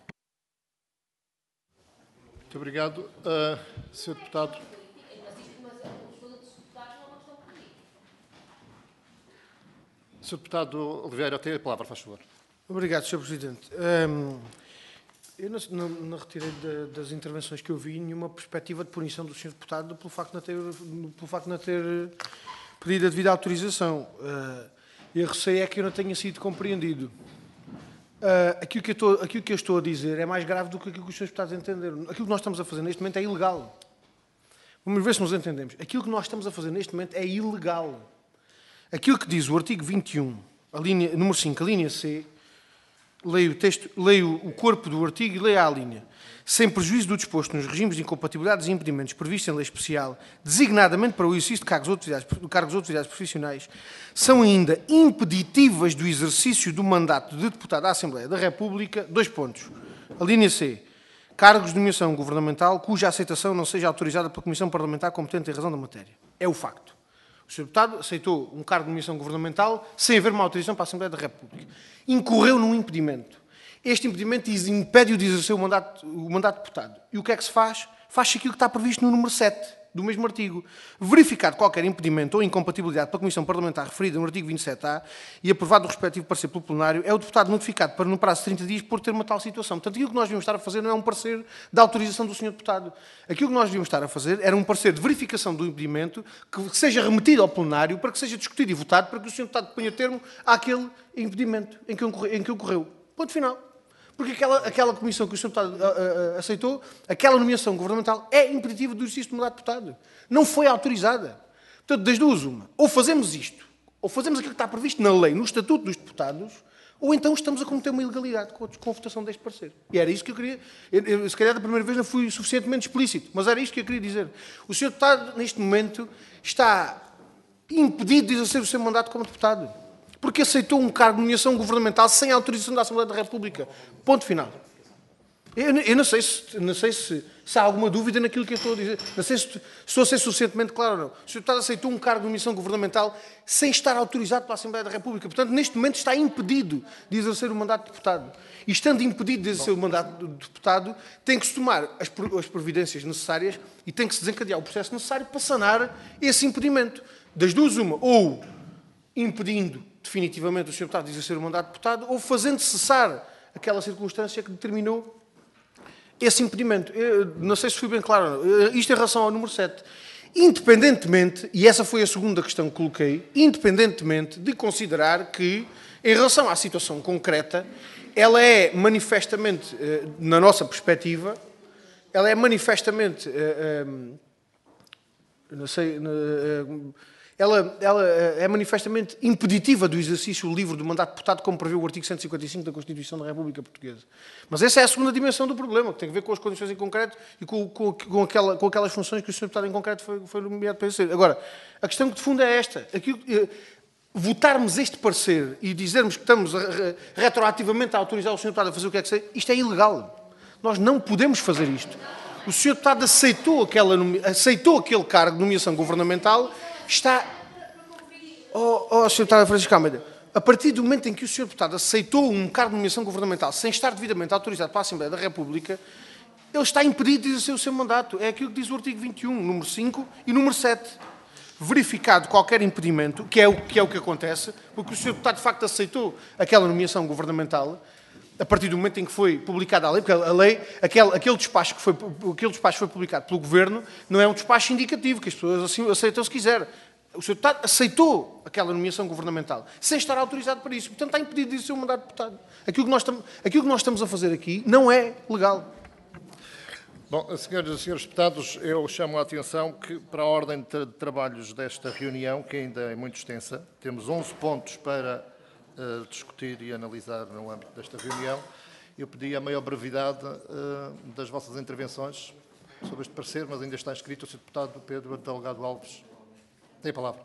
F: Muito obrigado. Sr. Deputado. Sr. Deputado Oliveira, tem a palavra, faz favor.
C: Obrigado, Sr. Presidente. Eu não retirei das intervenções que eu vi nenhuma perspectiva de punição do Sr. Deputado pelo facto de não ter pedido a devida autorização. E a receio é que eu não tenha sido compreendido. Aquilo que eu estou a dizer é mais grave do que aquilo que os Srs. Deputados entenderam. Aquilo que nós estamos a fazer neste momento é ilegal. Vamos ver se nos entendemos. Aquilo que nós estamos a fazer neste momento é ilegal. Aquilo que diz o artigo 21, número 5, a linha C, leio o corpo do artigo e leio a linha. sem prejuízo do disposto nos regimes de incompatibilidades e impedimentos previstos em lei especial, designadamente para o exercício de cargos ou atividades profissionais, são ainda impeditivas do exercício do mandato de deputado à Assembleia da República, 2 pontos. A linha C. Cargos de nomeação governamental cuja aceitação não seja autorizada pela Comissão Parlamentar competente em razão da matéria. É o facto. O Sr. Deputado aceitou um cargo de nomeação governamental sem haver uma autorização para a Assembleia da República. Incorreu num impedimento. Este impedimento impede-o de exercer o mandato de deputado. E o que é que se faz? Faz-se aquilo que está previsto no número 7 do mesmo artigo. Verificado qualquer impedimento ou incompatibilidade pela Comissão Parlamentar referida no artigo 27A e aprovado o respectivo parecer pelo plenário, é o deputado notificado para, no prazo de 30 dias, por ter uma tal situação. Portanto, aquilo que nós devíamos estar a fazer não é um parecer de autorização do Sr. Deputado. Aquilo que nós devíamos estar a fazer era um parecer de verificação do impedimento que seja remetido ao plenário para que seja discutido e votado para que o Sr. Deputado ponha termo àquele impedimento em que ocorreu. Ponto final. Porque aquela comissão que o Sr. Deputado aceitou, aquela nomeação governamental, é impeditiva do exercício do mandato de deputado. Não foi autorizada. Portanto, das duas, uma. Ou fazemos isto, ou fazemos aquilo que está previsto na lei, no Estatuto dos Deputados, ou então estamos a cometer uma ilegalidade com a votação deste parecer. E era isto que eu queria... Se calhar da primeira vez não fui suficientemente explícito, mas era isto que eu queria dizer. O Sr. Deputado, neste momento, está impedido de exercer o seu mandato como deputado. Porque aceitou um cargo de nomeação governamental sem autorização da Assembleia da República. Ponto final. Eu não sei se há alguma dúvida naquilo que eu estou a dizer. Não sei se estou a ser suficientemente claro ou não. O Sr. Deputado aceitou um cargo de nomeação governamental sem estar autorizado pela Assembleia da República. Portanto, neste momento está impedido de exercer o mandato de deputado. E estando impedido de exercer o mandato de deputado, tem que se tomar as providências necessárias e tem que se desencadear o processo necessário para sanar esse impedimento. Das duas, uma. Ou impedindo definitivamente o Sr. Deputado de exercer o mandato de deputado, ou fazendo cessar aquela circunstância que determinou esse impedimento. Eu não sei se fui bem claro ou não. Isto em relação ao número 7. Independentemente, e essa foi a segunda questão que coloquei, independentemente de considerar que, em relação à situação concreta, ela é manifestamente, na nossa perspectiva, ela é manifestamente, ela é manifestamente impeditiva do exercício livre do mandato de deputado, como prevê o artigo 155 da Constituição da República Portuguesa. Mas essa é a segunda dimensão do problema, que tem a ver com as condições em concreto e com aquelas funções que o Sr. Deputado em concreto foi nomeado para exercer. Agora, a questão que de fundo é esta. Votarmos este parecer e dizermos que estamos retroativamente a autorizar o Sr. Deputado a fazer o que é que seja, isto é ilegal. Nós não podemos fazer isto. O Sr. Deputado aceitou aquele cargo de nomeação governamental. Está... Sr. Deputado Francisco Almeida, a partir do momento em que o Sr. Deputado aceitou um cargo de nomeação governamental sem estar devidamente autorizado para a Assembleia da República, ele está impedido de exercer o seu mandato. É aquilo que diz o artigo 21, número 5 e número 7. Verificado qualquer impedimento, que é o que acontece, porque o Sr. Deputado de facto aceitou aquela nomeação governamental, a partir do momento em que foi publicada a lei, porque a lei, aquele despacho que foi publicado pelo Governo, não é um despacho indicativo, que as pessoas assim aceitam se quiser. O Sr. Deputado aceitou aquela nomeação governamental, sem estar autorizado para isso. Portanto, está impedido de exercer o mandato de deputado. Aquilo que nós estamos a fazer aqui não é legal.
F: Bom, senhoras e senhores deputados, eu chamo a atenção que para a ordem de trabalhos desta reunião, que ainda é muito extensa, temos 11 pontos para discutir e analisar no âmbito desta reunião. Eu pedi a maior brevidade das vossas intervenções sobre este parecer, mas ainda está inscrito o Sr. Deputado Pedro Delgado Alves. Tem a palavra.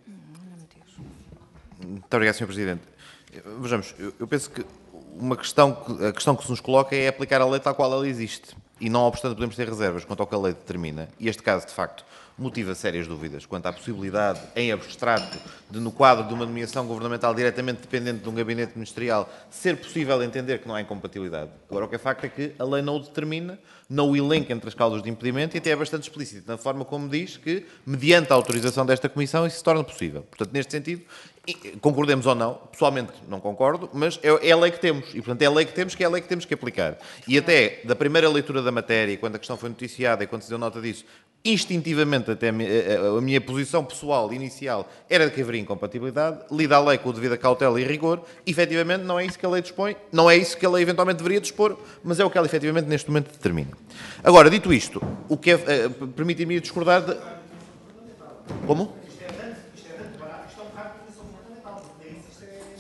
D: Muito obrigado, Sr. Presidente. Vejamos, eu penso que a questão que se nos coloca é aplicar a lei tal qual ela existe. E não obstante podemos ter reservas quanto ao que a lei determina. E este caso, de facto, motiva sérias dúvidas quanto à possibilidade, em abstrato, de no quadro de uma nomeação governamental diretamente dependente de um gabinete ministerial, ser possível entender que não há incompatibilidade. Agora, o que é facto é que a lei não o determina, não o elenca entre as causas de impedimento e até é bastante explícito na forma como diz que, mediante a autorização desta Comissão, isso se torna possível. Portanto, neste sentido, concordemos ou não, pessoalmente não concordo, mas é a lei que temos. E, portanto, é a lei que temos, que é a lei que temos que aplicar. E até da primeira leitura da matéria, quando a questão foi noticiada e quando se deu nota disso, instintivamente até a minha posição pessoal inicial era de que haveria incompatibilidade, lida a lei com a devida cautela e rigor, efetivamente não é isso que a lei dispõe, não é isso que a lei eventualmente deveria dispor, mas é o que ela efetivamente neste momento determina. Agora, dito isto, o que é, permitir-me discordar de... Como?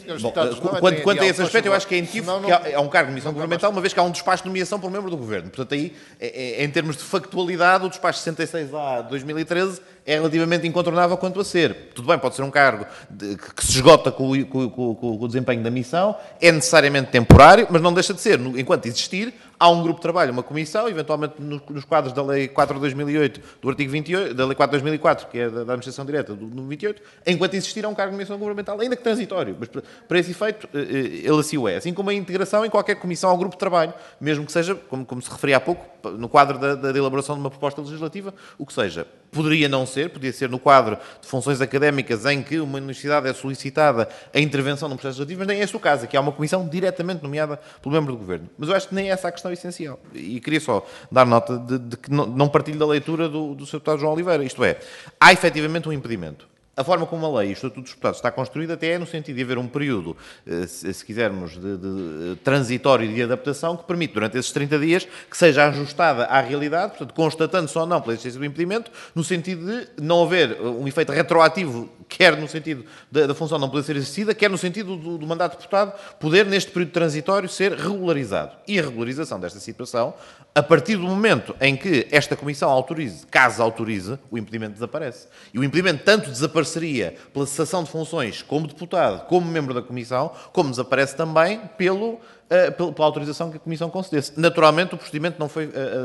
F: Senhores
D: Bom,
F: deputados, não é
D: quanto a
F: ideal,
D: esse aspecto, eu acho que é
F: senão
D: inequívoco
F: não-
D: que há um cargo de nomeação governamental, uma vez que há um despacho de nomeação por membro do Governo. Portanto, aí, em termos de factualidade, o despacho 66A de 2013 é relativamente incontornável quanto a ser. Tudo bem, pode ser um cargo que se esgota com o desempenho da missão, é necessariamente temporário, mas não deixa de ser. Enquanto existir, há um grupo de trabalho, uma comissão, eventualmente nos quadros da Lei 4 de 2008, do artigo 28, da Lei 4 de 2004, que é da Administração Direta, do 28, enquanto existir, há um cargo de nomeação governamental, ainda que transitório, mas para esse efeito, ele assim o é. Assim como a integração em qualquer comissão ao grupo de trabalho, mesmo que seja, como se referia há pouco, no quadro da elaboração de uma proposta legislativa, o que seja. Poderia não ser, podia ser no quadro de funções académicas em que uma universidade é solicitada a intervenção num processo legislativo, mas nem é esse o caso, aqui há uma comissão diretamente nomeada pelo membro do Governo. Mas eu acho que nem essa é a questão essencial. E queria só dar nota de que não partilho da leitura do Sr. Deputado João Oliveira. Isto é, há efetivamente um impedimento. A forma como a lei e o Estatuto dos Deputados está construída até é no sentido de haver um período, se quisermos, de transitório e de adaptação que permite, durante esses 30 dias, que seja ajustada à realidade, portanto, constatando-se ou não pela existência do impedimento, no sentido de não haver um efeito retroativo, quer no sentido da função não poder ser exercida, quer no sentido do mandato de deputado poder, neste período transitório, ser regularizado. E a regularização desta situação, a partir do momento em que esta Comissão autorize, caso autorize, o impedimento desaparece. E o impedimento tanto desapareceria pela cessação de funções como deputado, como membro da Comissão, como desaparece também pela autorização que a Comissão concedesse. Naturalmente, o procedimento não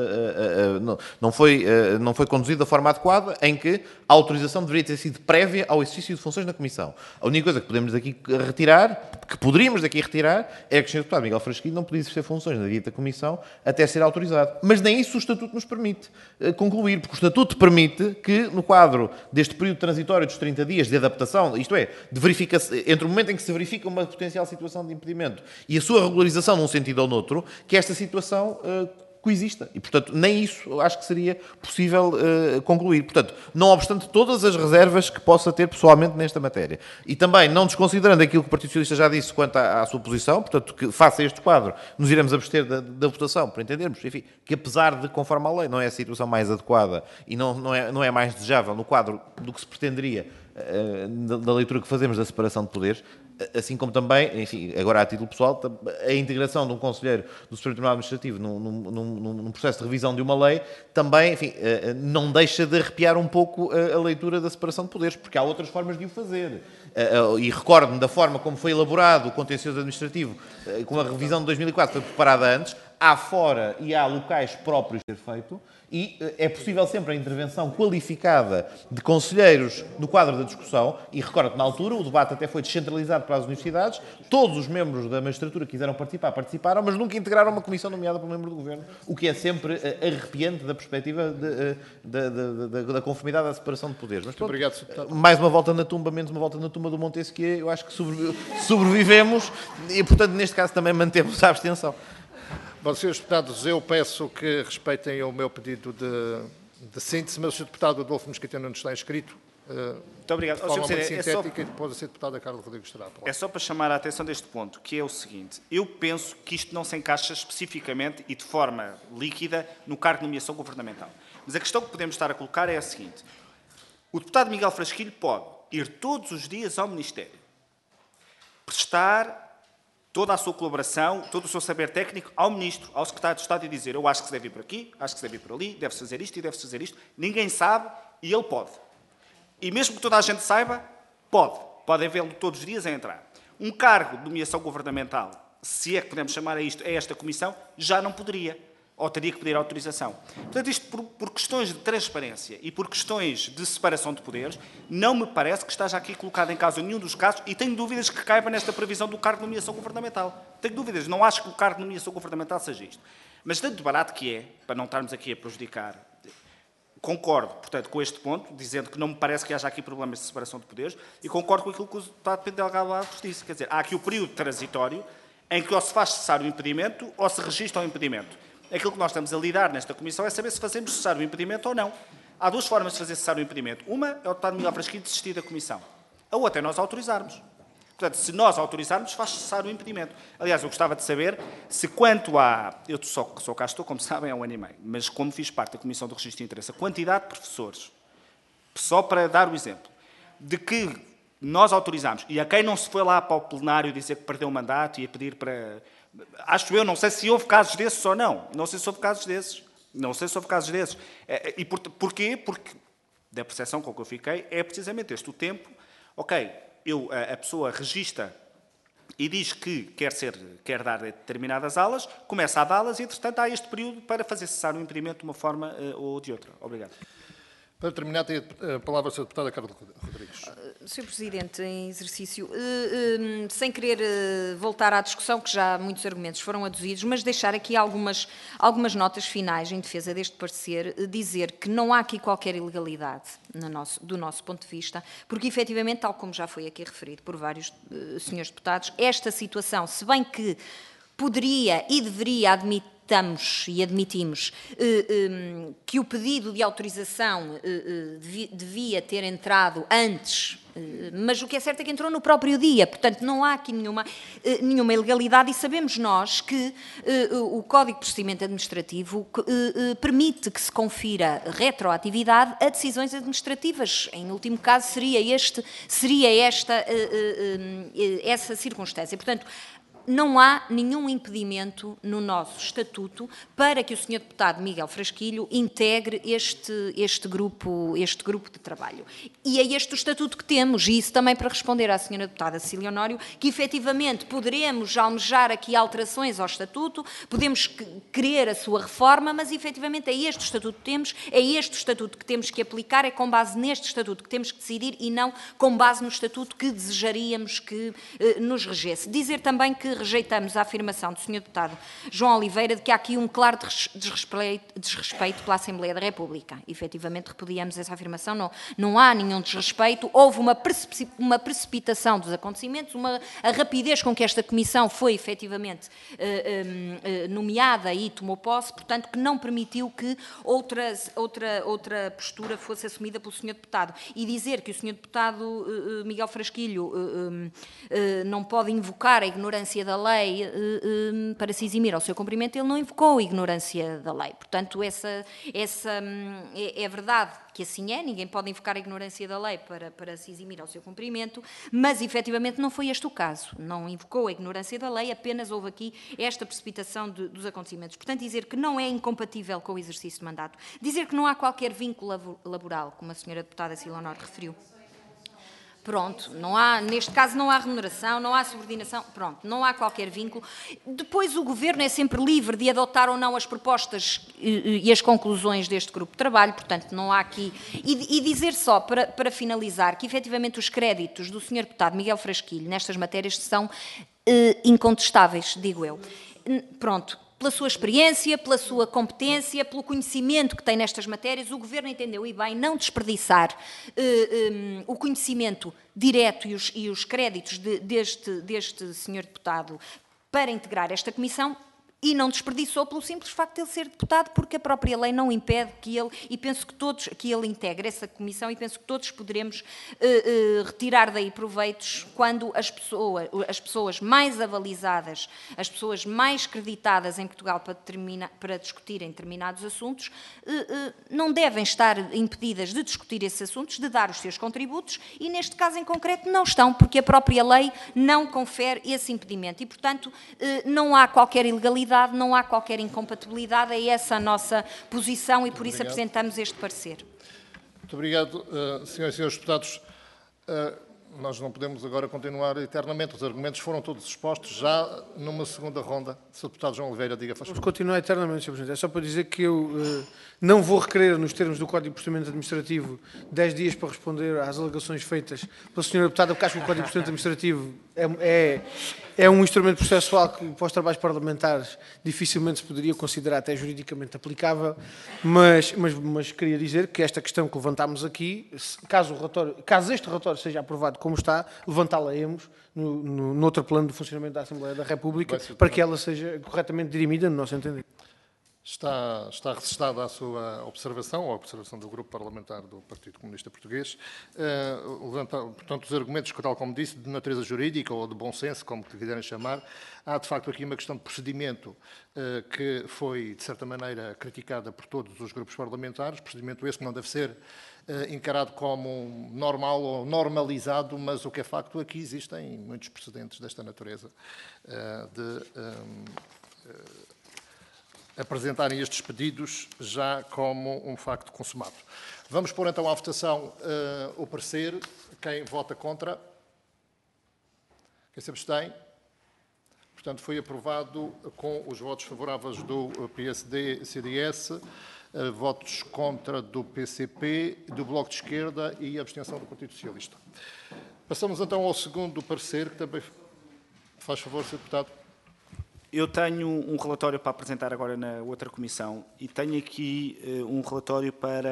D: foi conduzido da forma adequada, em que a autorização deveria ter sido prévia ao exercício de funções na Comissão. A única coisa que podemos daqui retirar, que poderíamos daqui retirar, é que o Sr. Deputado Miguel Frasquilho não podia exercer funções na dita Comissão até ser autorizado. Mas nem isso o Estatuto nos permite concluir, porque o Estatuto permite que, no quadro deste período transitório dos 30 dias de adaptação, isto é, de entre o momento em que se verifica uma potencial situação de impedimento e a sua regularização num sentido ou noutro, que esta situação coexista. E, portanto, nem isso acho que seria possível concluir. Portanto, não obstante todas as reservas que possa ter pessoalmente nesta matéria. E também, não desconsiderando aquilo que o Partido Socialista já disse quanto à sua posição, portanto, que face a este quadro, nos iremos abster da votação, para entendermos, enfim, que apesar de, conforme a lei, não é a situação mais adequada e não é mais desejável no quadro do que se pretenderia da leitura que fazemos da separação de poderes, assim como também, enfim, agora a título pessoal, a integração de um conselheiro do Supremo Tribunal Administrativo num processo de revisão de uma lei, também, enfim, não deixa de arrepiar um pouco a leitura da separação de poderes, porque há outras formas de o fazer. E recordo-me da forma como foi elaborado o contencioso administrativo, com a revisão de 2004, foi preparada antes, há fora e há locais próprios de ser feito, e é possível sempre a intervenção qualificada de conselheiros no quadro da discussão, e recordo que na altura o debate até foi descentralizado para as universidades, todos os membros da magistratura que quiseram participar, participaram, mas nunca integraram uma comissão nomeada pelo membro do Governo, o que é sempre arrepiante da perspectiva da conformidade à separação de poderes. Mas, pronto,
F: obrigado, Sr. Deputado.
D: mais uma volta na tumba, menos uma volta na tumba do Montesquieu, eu acho que sobrevivemos e, portanto, neste caso também mantemos a abstenção.
F: Bom, senhores deputados, eu peço que respeitem o meu pedido de síntese, mas o Sr. Deputado Adolfo Mesquita Nunes está inscrito.
I: Muito obrigado.
F: De forma
I: Sr.
F: muito
I: Presidente,
F: sintética, e depois a Sr. Deputada Carla Rodrigues terá a palavra.
I: É só para chamar a atenção deste ponto, que é o seguinte. Eu penso que isto não se encaixa especificamente e de forma líquida no cargo de nomeação governamental. Mas a questão que podemos estar a colocar é a seguinte. O deputado Miguel Frasquilho pode ir todos os dias ao Ministério, prestar toda a sua colaboração, todo o seu saber técnico ao Ministro, ao Secretário de Estado e dizer eu acho que se deve ir por aqui, acho que se deve ir por ali, deve-se fazer isto e deve-se fazer isto. Ninguém sabe e ele pode. E mesmo que toda a gente saiba, pode vê-lo todos os dias a entrar. Um cargo de nomeação governamental, se é que podemos chamar a isto, a esta comissão, já não poderia, ou teria que pedir autorização. Portanto, isto por questões de transparência e por questões de separação de poderes, não me parece que esteja aqui colocado em causa nenhum dos casos e tenho dúvidas que caiba nesta previsão do cargo de nomeação governamental. Tenho dúvidas, não acho que o cargo de nomeação governamental seja isto. Mas tanto de barato que é, para não estarmos aqui a prejudicar, concordo, portanto, com este ponto, dizendo que não me parece que haja aqui problemas de separação de poderes, e concordo com aquilo que o deputado Pedro Delgado Alves disse. Quer dizer, há aqui o período transitório em que ou se faz cessar o impedimento ou se registra o impedimento. Aquilo que nós estamos a lidar nesta comissão é saber se fazemos cessar o impedimento ou não. Há duas formas de fazer cessar o impedimento. Uma é o deputado Miguel Frasquilho desistir da comissão. A outra é nós autorizarmos. Portanto, se nós autorizarmos, faz cessar o impedimento. Aliás, eu gostava de saber se quanto a... Eu só cá estou, como sabem, há 1 ano e meio, mas como fiz parte da Comissão do Registro de Interesse, a quantidade de professores, só para dar o exemplo, de que nós autorizámos. E a quem não se foi lá para o plenário dizer que perdeu o mandato e a pedir para... Acho eu, não sei se houve casos desses ou não. Não sei se houve casos desses. Não sei se houve casos desses. E porquê? Porque, da percepção com que eu fiquei, é precisamente este o tempo. Ok, a pessoa registra e diz que quer dar determinadas aulas, começa a dá-las e, entretanto, há este período para fazer cessar o impedimento de uma forma ou de outra. Obrigado.
F: Para terminar, tem a palavra a Sra. Deputada Carla Rodrigues.
E: Sr. Presidente, em exercício, sem querer voltar à discussão, que já muitos argumentos foram aduzidos, mas deixar aqui algumas notas finais em defesa deste parecer, dizer que não há aqui qualquer ilegalidade do nosso ponto de vista, porque efetivamente, tal como já foi aqui referido por vários senhores deputados, esta situação, se bem que poderia e deveria admitimos que o pedido de autorização devia ter entrado antes, mas o que é certo é que entrou no próprio dia, portanto não há aqui nenhuma ilegalidade e sabemos nós que o Código de Procedimento Administrativo permite que se confira retroatividade a decisões administrativas. Em último caso seria essa circunstância. Portanto, não há nenhum impedimento no nosso estatuto para que o Sr. Deputado Miguel Frasquilho integre este grupo de trabalho. E é este o estatuto que temos, e isso também para responder à Sra. Deputada Cecília Honório, que efetivamente poderemos almejar aqui alterações ao estatuto, podemos querer a sua reforma, mas efetivamente é este o estatuto que temos, é este o estatuto que temos que aplicar, é com base neste estatuto que temos que decidir e não com base no estatuto que desejaríamos que nos regesse. Dizer também que rejeitamos a afirmação do Sr. Deputado João Oliveira de que há aqui um claro desrespeito pela Assembleia da República. Efetivamente, repudiamos essa afirmação, não há nenhum desrespeito, houve uma precipitação dos acontecimentos, a rapidez com que esta comissão foi efetivamente nomeada e tomou posse, portanto, que não permitiu que outra postura fosse assumida pelo Sr. Deputado. E dizer que o Sr. Deputado Miguel Frasquilho não pode invocar a ignorância da lei para se eximir ao seu cumprimento, ele não invocou a ignorância da lei. Portanto, é verdade que assim é, ninguém pode invocar a ignorância da lei para se eximir ao seu cumprimento, mas efetivamente não foi este o caso. Não invocou a ignorância da lei, apenas houve aqui esta precipitação dos acontecimentos. Portanto, dizer que não é incompatível com o exercício de mandato, dizer que não há qualquer vínculo laboral, como a Sra. Deputada Cecília Honório referiu. Pronto, neste caso não há remuneração, não há subordinação, pronto, não há qualquer vínculo. Depois o Governo é sempre livre de adotar ou não as propostas e as conclusões deste grupo de trabalho, portanto não há aqui... E dizer só, para finalizar, que efetivamente os créditos do Sr. Deputado Miguel Frasquilho nestas matérias são incontestáveis, digo eu. Pronto. Pela sua experiência, pela sua competência, pelo conhecimento que tem nestas matérias, o Governo entendeu e bem não desperdiçar o conhecimento direto e os créditos deste senhor deputado para integrar esta comissão e não desperdiçou pelo simples facto de ele ser deputado, porque a própria lei não impede que ele, e penso que todos, que ele integre essa comissão, e penso que todos poderemos retirar daí proveitos quando as pessoas mais avalizadas, as pessoas mais creditadas em Portugal para discutirem determinados assuntos, não devem estar impedidas de discutir esses assuntos, de dar os seus contributos, e neste caso em concreto não estão, porque a própria lei não confere esse impedimento, e portanto não há qualquer ilegalidade, não há qualquer incompatibilidade, é essa a nossa posição e por isso apresentamos este parecer.
F: Muito obrigado, senhoras e senhores deputados. Nós não podemos agora continuar eternamente, os argumentos foram todos expostos já numa segunda ronda. Sr. Deputado João Oliveira, diga, faz favor.
C: Vamos continuar eternamente, Sr. Presidente. É só para dizer que eu não vou requerer, nos termos do Código de Procedimento Administrativo, 10 dias para responder às alegações feitas pela Sra. Deputada, porque acho que o Código de Procedimento Administrativo é um instrumento processual que, para os trabalhos parlamentares, dificilmente se poderia considerar até juridicamente aplicável, mas queria dizer que esta questão que levantámos aqui, caso este relatório seja aprovado como está, levantá-la-emos no outro plano do funcionamento da Assembleia da República, para que ela seja corretamente dirimida, no nosso entender.
F: Está registada a sua observação, ou a observação do Grupo Parlamentar do Partido Comunista Português. Portanto, os argumentos, tal como disse, de natureza jurídica ou de bom senso, como quiserem chamar, há de facto aqui uma questão de procedimento que foi, de certa maneira, criticada por todos os grupos parlamentares, procedimento esse que não deve ser encarado como normal ou normalizado, mas o que é facto é que existem muitos precedentes desta natureza de apresentarem estes pedidos já como um facto consumado. Vamos pôr então à votação o parecer. Quem vota contra? Quem se abstém? Portanto, foi aprovado com os votos favoráveis do PSD-CDS, votos contra do PCP, do Bloco de Esquerda e abstenção do Partido Socialista. Passamos então ao segundo parecer, que também faz favor, Sr. Deputado.
I: Eu tenho um relatório para apresentar agora na outra comissão e tenho aqui um relatório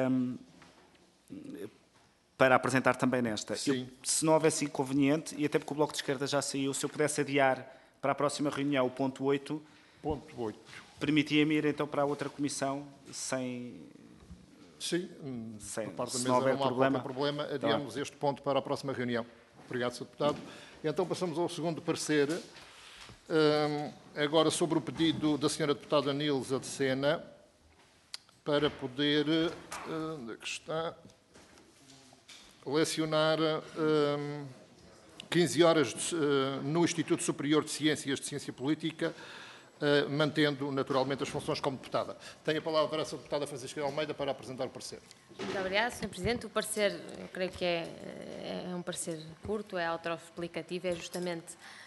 I: para apresentar também nesta. Se não houvesse inconveniente, e até porque o Bloco de Esquerda já saiu, se eu pudesse adiar para a próxima reunião o ponto 8, permitia-me ir então para a outra comissão sem...
F: Sim, por parte da
I: se
F: mesa
I: não houver
F: não há
I: problema,
F: qualquer problema. Adiamos este ponto para a próxima reunião. Obrigado, Sr. Deputado. E então passamos ao segundo parecer, agora sobre o pedido da Sra. Deputada Nilza de Sena, para poder, onde é que está, lecionar 15 horas no Instituto Superior de Ciências de Ciência Política, mantendo naturalmente as funções como deputada. Tem a palavra a Sra. Deputada Francisca de Almeida para apresentar o parecer.
B: Muito obrigada, Sr. Presidente. O parecer, eu creio que é um parecer curto, é autoexplicativo, é justamente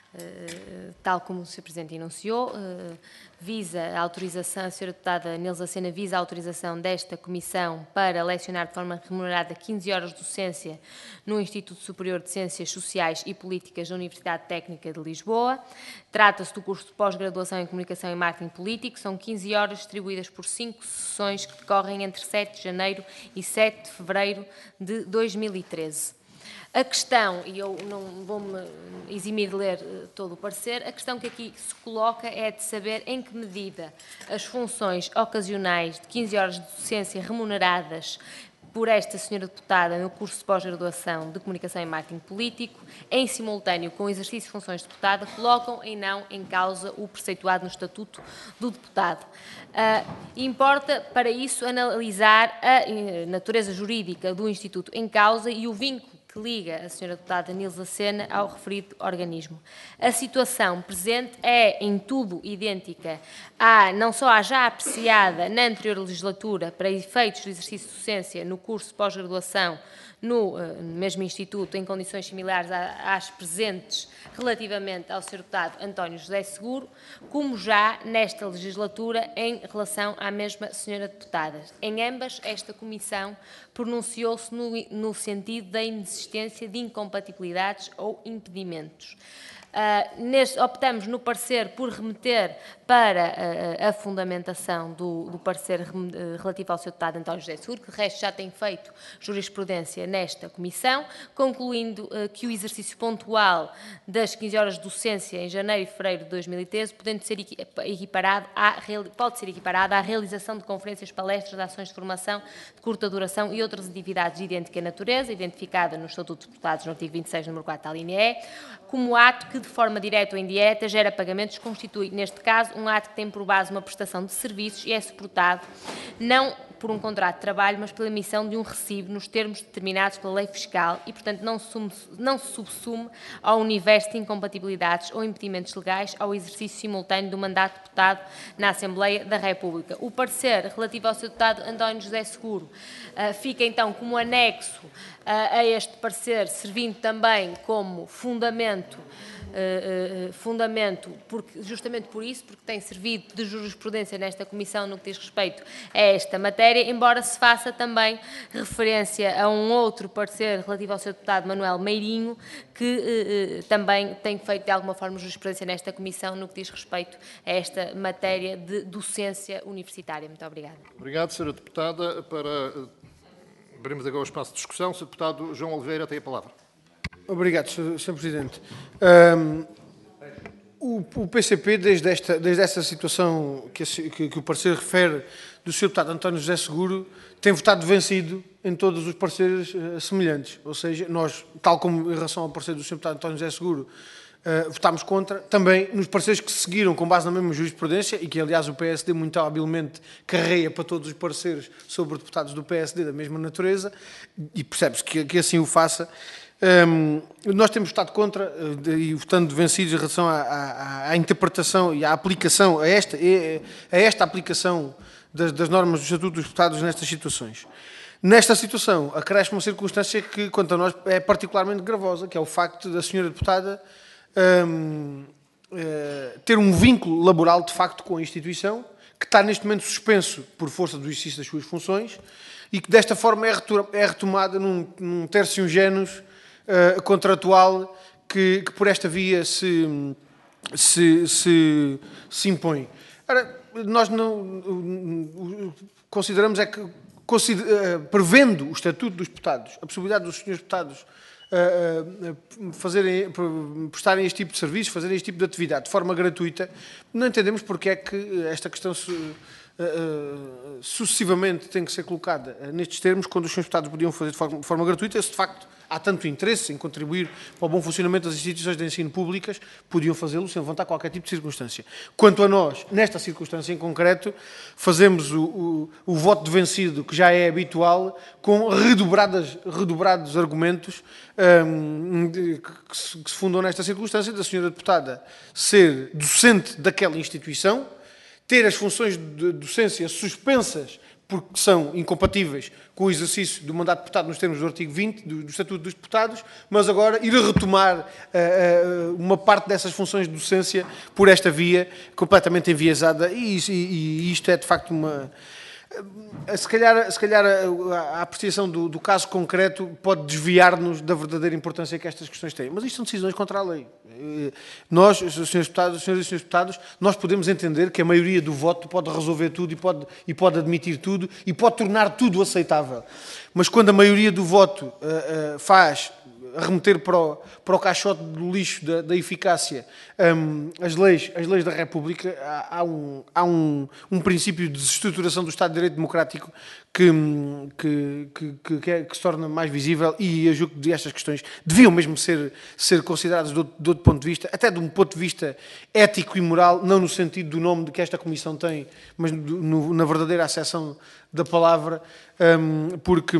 B: tal como o Sr. Presidente enunciou, visa a autorização, a Sra. Deputada Nilza Sena visa a autorização desta Comissão para lecionar de forma remunerada 15 horas de docência no Instituto Superior de Ciências Sociais e Políticas da Universidade Técnica de Lisboa. Trata-se do curso de pós-graduação em Comunicação e Marketing Político. São 15 horas distribuídas por 5 sessões que decorrem entre 7 de janeiro e 7 de fevereiro de 2013. A questão, e eu não vou-me eximir de ler todo o parecer, a questão que aqui se coloca é de saber em que medida as funções ocasionais de 15 horas de docência remuneradas por esta senhora deputada no curso de pós-graduação de Comunicação e Marketing Político, em simultâneo com o exercício de funções de deputada, colocam e não em causa o preceituado no Estatuto do Deputado. Importa, para isso, analisar a natureza jurídica do Instituto em causa e o vínculo que liga a Sra. Deputada Nilza Sena ao referido organismo. A situação presente é, em tudo, idêntica não só à já apreciada na anterior legislatura para efeitos do exercício de docência no curso de pós-graduação no mesmo Instituto, em condições similares às presentes relativamente ao Sr. Deputado António José Seguro, como já nesta legislatura em relação à mesma Sra. Deputada. Em ambas, esta Comissão pronunciou-se no sentido da inexistência de incompatibilidades ou impedimentos. Optamos no parecer por remeter para a fundamentação do parecer relativo ao Sr. Deputado António José Seguro, que de resto já tem feito jurisprudência nesta Comissão, concluindo que o exercício pontual das 15 horas de docência em janeiro e fevereiro de 2013 pode ser equiparado à realização de conferências, palestras, ações de formação de curta duração e outras atividades de idêntica natureza, identificada no Estatuto de Deputados no artigo 26, número 4, a linha E, como ato que, de forma direta ou indireta, gera pagamentos, constitui, neste caso, um ato que tem por base uma prestação de serviços e é suportado não por um contrato de trabalho, mas pela emissão de um recibo nos termos determinados pela lei fiscal e, portanto, não se subsume ao universo de incompatibilidades ou impedimentos legais ao exercício simultâneo do mandato de deputado na Assembleia da República. O parecer relativo ao Sr. Deputado António José Seguro fica, então, como anexo a este parecer, servindo também como fundamento, justamente por isso, porque tem servido de jurisprudência nesta Comissão no que diz respeito a esta matéria, embora se faça também referência a um outro parecer relativo ao Sr. Deputado Manuel Meirinho, que também tem feito de alguma forma jurisprudência nesta Comissão no que diz respeito a esta matéria de docência universitária. Muito obrigada.
F: Obrigado, Sra. Deputada. Abrimos agora o espaço de discussão. Sr. Deputado João Oliveira tem a palavra.
C: Obrigado, Sr. Presidente. O PCP, desde esta situação que o parecer refere do Sr. Deputado António José Seguro, tem votado vencido em todos os pareceres semelhantes. Ou seja, nós, tal como em relação ao parecer do Sr. Deputado António José Seguro, votámos contra. Também nos pareceres que se seguiram com base na mesma jurisprudência, e que, aliás, o PSD muito habilmente carreia para todos os pareceres sobre deputados do PSD da mesma natureza, e percebe-se que assim o faça. Nós temos votado contra, e votando vencidos em relação à interpretação e à aplicação, a esta aplicação das normas do Estatuto dos Deputados nestas situações. Nesta situação, acresce uma circunstância que, quanto a nós, é particularmente gravosa, que é o facto da senhora deputada ter um vínculo laboral, de facto, com a instituição, que está neste momento suspenso por força do exercício das suas funções, e que desta forma é retomada num tertium genus contratual que por esta via se impõe. Ora, nós não consideramos que, prevendo o Estatuto dos Deputados, a possibilidade dos senhores deputados prestarem este tipo de serviços, fazerem este tipo de atividade de forma gratuita, não entendemos porque é que esta questão sucessivamente tem que ser colocada nestes termos, quando os senhores deputados podiam fazer de forma gratuita. Se de facto há tanto interesse em contribuir para o bom funcionamento das instituições de ensino públicas, podiam fazê-lo sem levantar qualquer tipo de circunstância. Quanto a nós, nesta circunstância em concreto, fazemos o voto de vencido, que já é habitual, com redobrados argumentos que se fundam nesta circunstância da senhora deputada ser docente daquela instituição, ter as funções de docência suspensas porque são incompatíveis com o exercício do mandato de deputado nos termos do artigo 20 do Estatuto dos Deputados, mas agora ir a retomar uma parte dessas funções de docência por esta via completamente enviesada, e isto é de facto uma... Se calhar a apreciação do caso concreto pode desviar-nos da verdadeira importância que estas questões têm. Mas isto são decisões contra a lei. Nós, os senhores deputados, nós podemos entender que a maioria do voto pode resolver tudo e pode admitir tudo e pode tornar tudo aceitável. Mas quando a maioria do voto faz remeter para o caixote do lixo da eficácia as leis da República, há um princípio de desestruturação do Estado de Direito Democrático que se torna mais visível, e eu julgo que estas questões deviam mesmo ser consideradas de outro ponto de vista, até de um ponto de vista ético e moral, não no sentido do nome que esta Comissão tem, mas na verdadeira acessão da palavra, porque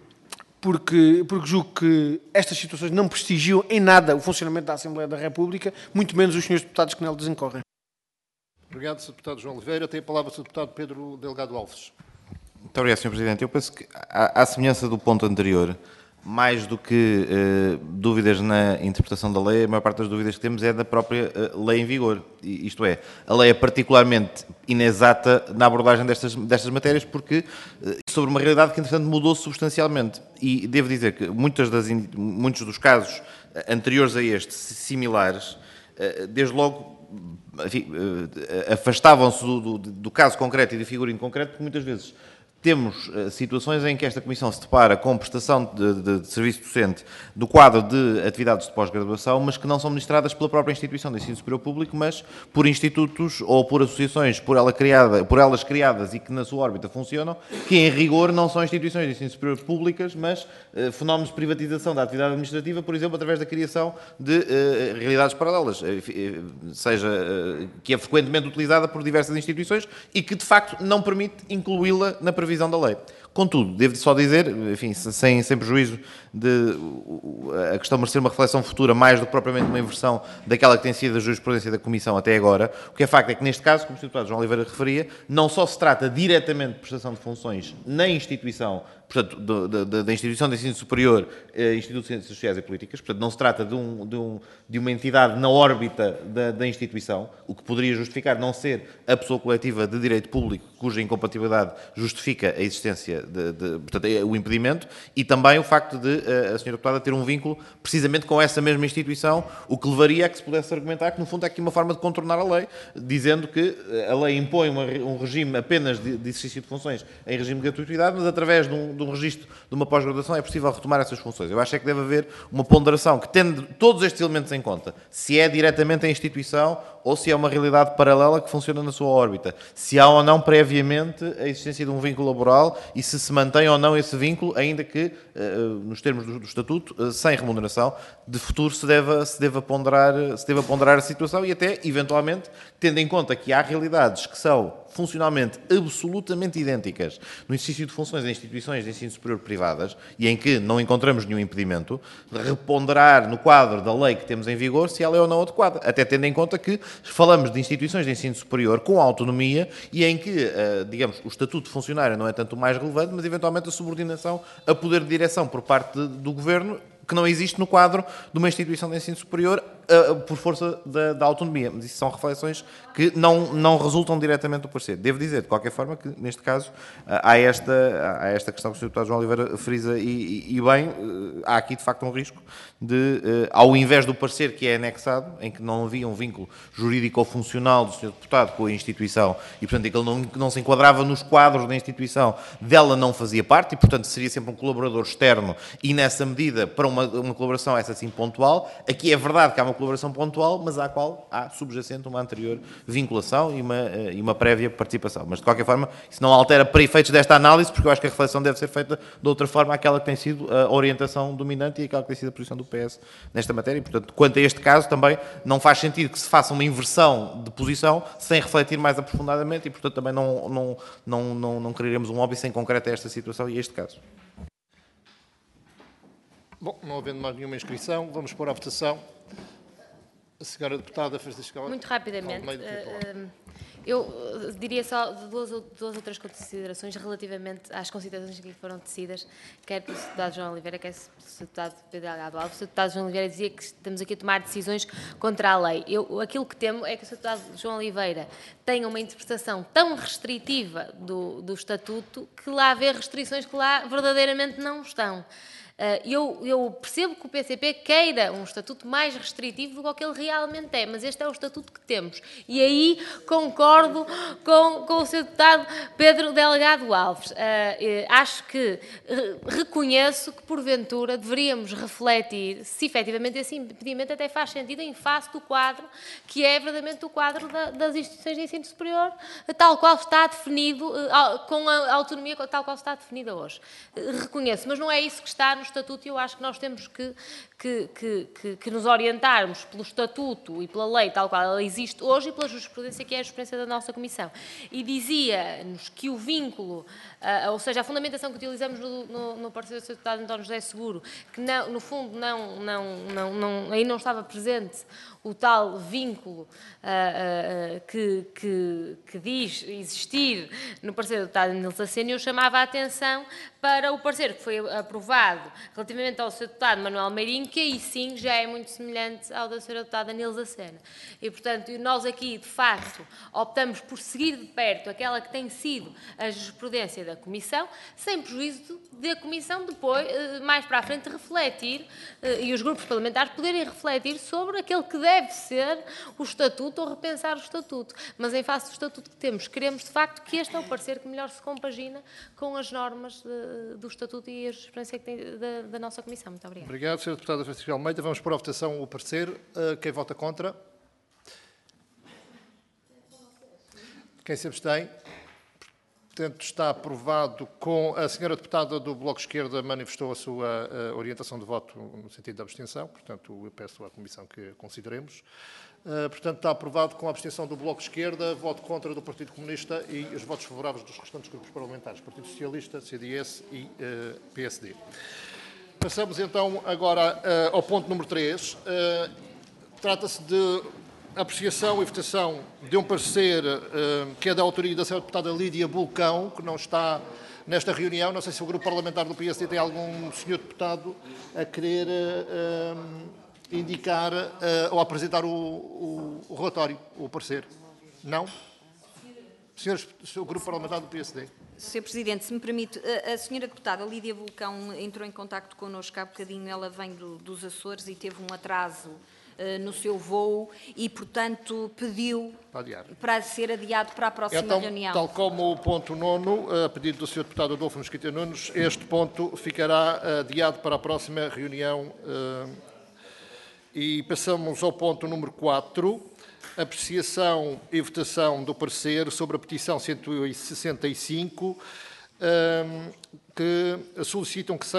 C: julgo que estas situações não prestigiam em nada o funcionamento da Assembleia da República, muito menos os senhores deputados que nela desencorrem.
F: Obrigado, Sr. Deputado João Oliveira. Tem a palavra o Sr. Deputado Pedro Delgado Alves.
D: Muito obrigado, Sr. Presidente. Eu penso que, à semelhança do ponto anterior, mais do que dúvidas na interpretação da lei, a maior parte das dúvidas que temos é da própria lei em vigor. Isto é, a lei é particularmente inexata na abordagem destas matérias, porque sobre uma realidade que, entretanto, mudou substancialmente. E devo dizer que muitos dos casos anteriores a este, similares, desde logo, enfim, afastavam-se do caso concreto e da figura em concreto, porque muitas vezes temos situações em que esta Comissão se depara com prestação de serviço docente do quadro de atividades de pós-graduação, mas que não são ministradas pela própria instituição de ensino superior público, mas por institutos ou por associações por elas criadas e que na sua órbita funcionam, que em rigor não são instituições de ensino superior públicas, mas fenómenos de privatização da atividade administrativa, por exemplo, através da criação de realidades paralelas, que é frequentemente utilizada por diversas instituições e que, de facto, não permite incluí-la na previsão da lei. Contudo, devo só dizer, enfim, sem prejuízo de a questão merecer uma reflexão futura mais do que propriamente uma inversão daquela que tem sido a jurisprudência da Comissão até agora, o que é facto é que neste caso, como o Sr. Deputado João Oliveira referia, não só se trata diretamente de prestação de funções na instituição, portanto, da instituição de ensino superior, Instituto de Ciências Sociais e Políticas, portanto, não se trata de uma entidade na órbita da instituição, o que poderia justificar não ser a pessoa coletiva de direito público cuja incompatibilidade justifica a existência, portanto, o impedimento, e também o facto de a Sra. Deputada ter um vínculo precisamente com essa mesma instituição, o que levaria a que se pudesse argumentar que, no fundo, é aqui uma forma de contornar a lei, dizendo que a lei impõe um regime apenas de exercício de funções em regime de gratuidade, mas através de um registro de uma pós-graduação é possível retomar essas funções. Eu acho é que deve haver uma ponderação que, tendo todos estes elementos em conta, se é diretamente a instituição ou se é uma realidade paralela que funciona na sua órbita. Se há ou não previamente a existência de um vínculo laboral e se mantém ou não esse vínculo, ainda que, nos termos do Estatuto, sem remuneração, de futuro se deva ponderar a situação e até, eventualmente, tendo em conta que há realidades que são funcionalmente absolutamente idênticas no exercício de funções em instituições de ensino superior privadas e em que não encontramos nenhum impedimento, reponderar no quadro da lei que temos em vigor se ela é ou não adequada, até tendo em conta que falamos de instituições de ensino superior com autonomia e em que, digamos, o estatuto de funcionário não é tanto o mais relevante, mas eventualmente a subordinação a poder de direção por parte do Governo que não existe no quadro de uma instituição de ensino superior por força da autonomia. Mas isso são reflexões que não resultam diretamente do parecer. Devo dizer, de qualquer forma, que neste caso há esta questão que o Sr. Deputado João Oliveira frisa e bem, há aqui de facto um risco de, ao invés do parecer que é anexado, em que não havia um vínculo jurídico ou funcional do Sr. Deputado com a instituição e, portanto, em que ele não se enquadrava nos quadros da instituição, dela não fazia parte e, portanto, seria sempre um colaborador externo e, nessa medida, para uma colaboração essa sim pontual. Aqui é verdade que há uma colaboração pontual, mas à qual há subjacente uma anterior vinculação e uma prévia participação. Mas, de qualquer forma, isso não altera para efeitos desta análise, porque eu acho que a reflexão deve ser feita de outra forma àquela que tem sido a orientação dominante e àquela que tem sido a posição do PS nesta matéria. E, portanto, quanto a este caso, também não faz sentido que se faça uma inversão de posição sem refletir mais aprofundadamente e, portanto, também não quereremos um óbice em concreto a esta situação e a este caso.
F: Bom, não havendo mais nenhuma inscrição, vamos pôr à votação. A senhora deputada Francisca
B: Muito rapidamente, eu diria só duas ou três considerações relativamente às considerações que lhe foram tecidas, quer pelo Sr. Deputado João Oliveira, quer pelo Sr. Deputado Pedro Delgado Alves. O Sr. Deputado João Oliveira dizia que estamos aqui a tomar decisões contra a lei. Aquilo que temo é que o Sr. Deputado João Oliveira tenha uma interpretação tão restritiva do Estatuto que lá vê restrições que lá verdadeiramente não estão. Eu percebo que o PCP queira um estatuto mais restritivo do que aquele realmente é, mas este é o estatuto que temos. E aí concordo com o Sr. Deputado Pedro Delgado Alves. Acho que reconheço que, porventura, deveríamos refletir se efetivamente esse impedimento até faz sentido em face do quadro, que é verdadeiramente o quadro das instituições de ensino superior, tal qual está definido, com a autonomia tal qual está definida hoje. Reconheço, mas não é isso que está no Estatuto e eu acho que nós temos que nos orientarmos pelo Estatuto e pela lei tal qual ela existe hoje e pela jurisprudência que é a jurisprudência da nossa Comissão. E dizia-nos que o vínculo, ou seja, a fundamentação que utilizamos no parecer do Sr. Deputado António José Seguro, que no fundo aí não estava presente o tal vínculo que diz existir no parecer do Deputado Nilza Sena, eu chamava a atenção para o parecer que foi aprovado relativamente ao Sr. Deputado Manuel Meirinho, que aí sim já é muito semelhante ao da Sra. Deputada Nilza Sena. E, portanto, nós aqui, de facto, optamos por seguir de perto aquela que tem sido a jurisprudência da Comissão, sem prejuízo de a Comissão depois, mais para a frente, refletir, e os grupos parlamentares poderem refletir sobre aquele que deve ser o Estatuto ou repensar o Estatuto. Mas, em face do Estatuto que temos, queremos, de facto, que este é o parecer que melhor se compagina com as normas do Estatuto e a jurisprudência que tem da nossa Comissão. Muito obrigada.
F: Obrigado, Sra. Deputada Francisca Almeida. Vamos pôr à votação o parecer. Quem vota contra? Quem se abstém? Portanto, está aprovado com... A senhora deputada do Bloco de Esquerda manifestou a sua orientação de voto no sentido da abstenção. Portanto, eu peço à Comissão que consideremos. Portanto, está aprovado com a abstenção do Bloco de Esquerda, voto contra do Partido Comunista e os votos favoráveis dos restantes grupos parlamentares, Partido Socialista, CDS e PSD. Passamos então agora ao ponto número 3. Trata-se de apreciação e votação de um parecer que é da autoria da senhora deputada Lídia Bulcão, que não está nesta reunião. Não sei se o grupo parlamentar do PSD tem algum senhor deputado a querer indicar ou apresentar o relatório, o parecer. Não? Senhores, o grupo parlamentar do PSD.
E: Sr. Presidente, se me permite, a senhora deputada Lídia Vulcão entrou em contacto connosco há bocadinho, ela vem dos Açores e teve um atraso no seu voo e, portanto, pediu para ser adiado para a próxima reunião.
F: Tal como o ponto 9, a pedido do Sr. Deputado Adolfo Mesquita Nunes, este ponto ficará adiado para a próxima reunião. E passamos ao ponto número 4. apreciação e votação do parecer sobre a petição 165, que solicitam que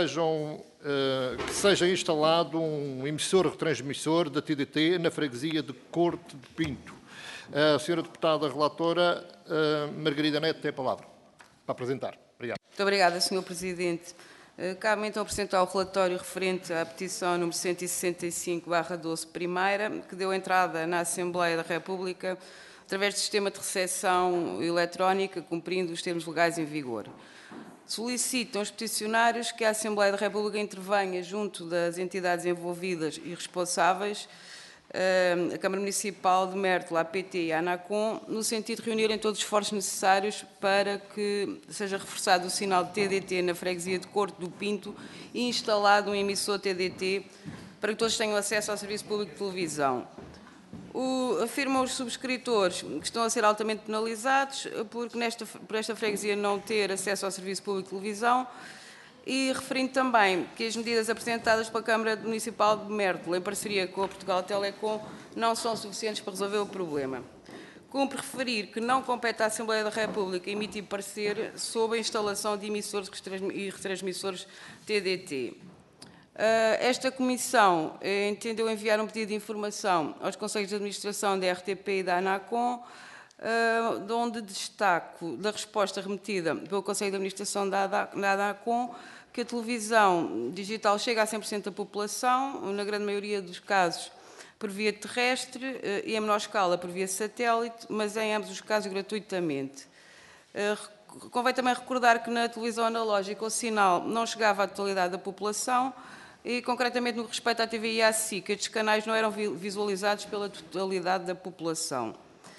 F: seja instalado um emissor-retransmissor da TDT na freguesia de Corte de Pinto. A senhora deputada relatora, Margarida Neto, tem a palavra para apresentar. Obrigado.
J: Muito obrigada, Sr. Presidente. Cabe-me então apresentar o relatório referente à petição número 165/12 primeira, que deu entrada na Assembleia da República através do sistema de recepção eletrónica, cumprindo os termos legais em vigor. Solicitam os peticionários que a Assembleia da República intervenha junto das entidades envolvidas e responsáveis, a Câmara Municipal de Mértola, a PT e a ANACOM, no sentido de reunirem todos os esforços necessários para que seja reforçado o sinal de TDT na freguesia de Corte do Pinto e instalado um emissor TDT para que todos tenham acesso ao Serviço Público de Televisão. Afirmam os subscritores que estão a ser altamente penalizados por esta freguesia não ter acesso ao Serviço Público de Televisão, e referindo também que as medidas apresentadas pela Câmara Municipal de Mértola, em parceria com a Portugal Telecom, não são suficientes para resolver o problema. Cumpre referir que não compete à Assembleia da República emitir parecer sobre a instalação de emissores e retransmissores TDT. Esta Comissão entendeu enviar um pedido de informação aos Conselhos de Administração da RTP e da ANACOM, onde destaco da resposta remetida pelo Conselho de Administração da ANACOM que a televisão digital chega a 100% da população, na grande maioria dos casos por via terrestre e em menor escala por via satélite, mas em ambos os casos gratuitamente. Convém também recordar que na televisão analógica o sinal não chegava à totalidade da população e, concretamente, no que respeita à TVI e à SIC, estes canais não eram visualizados pela totalidade da população.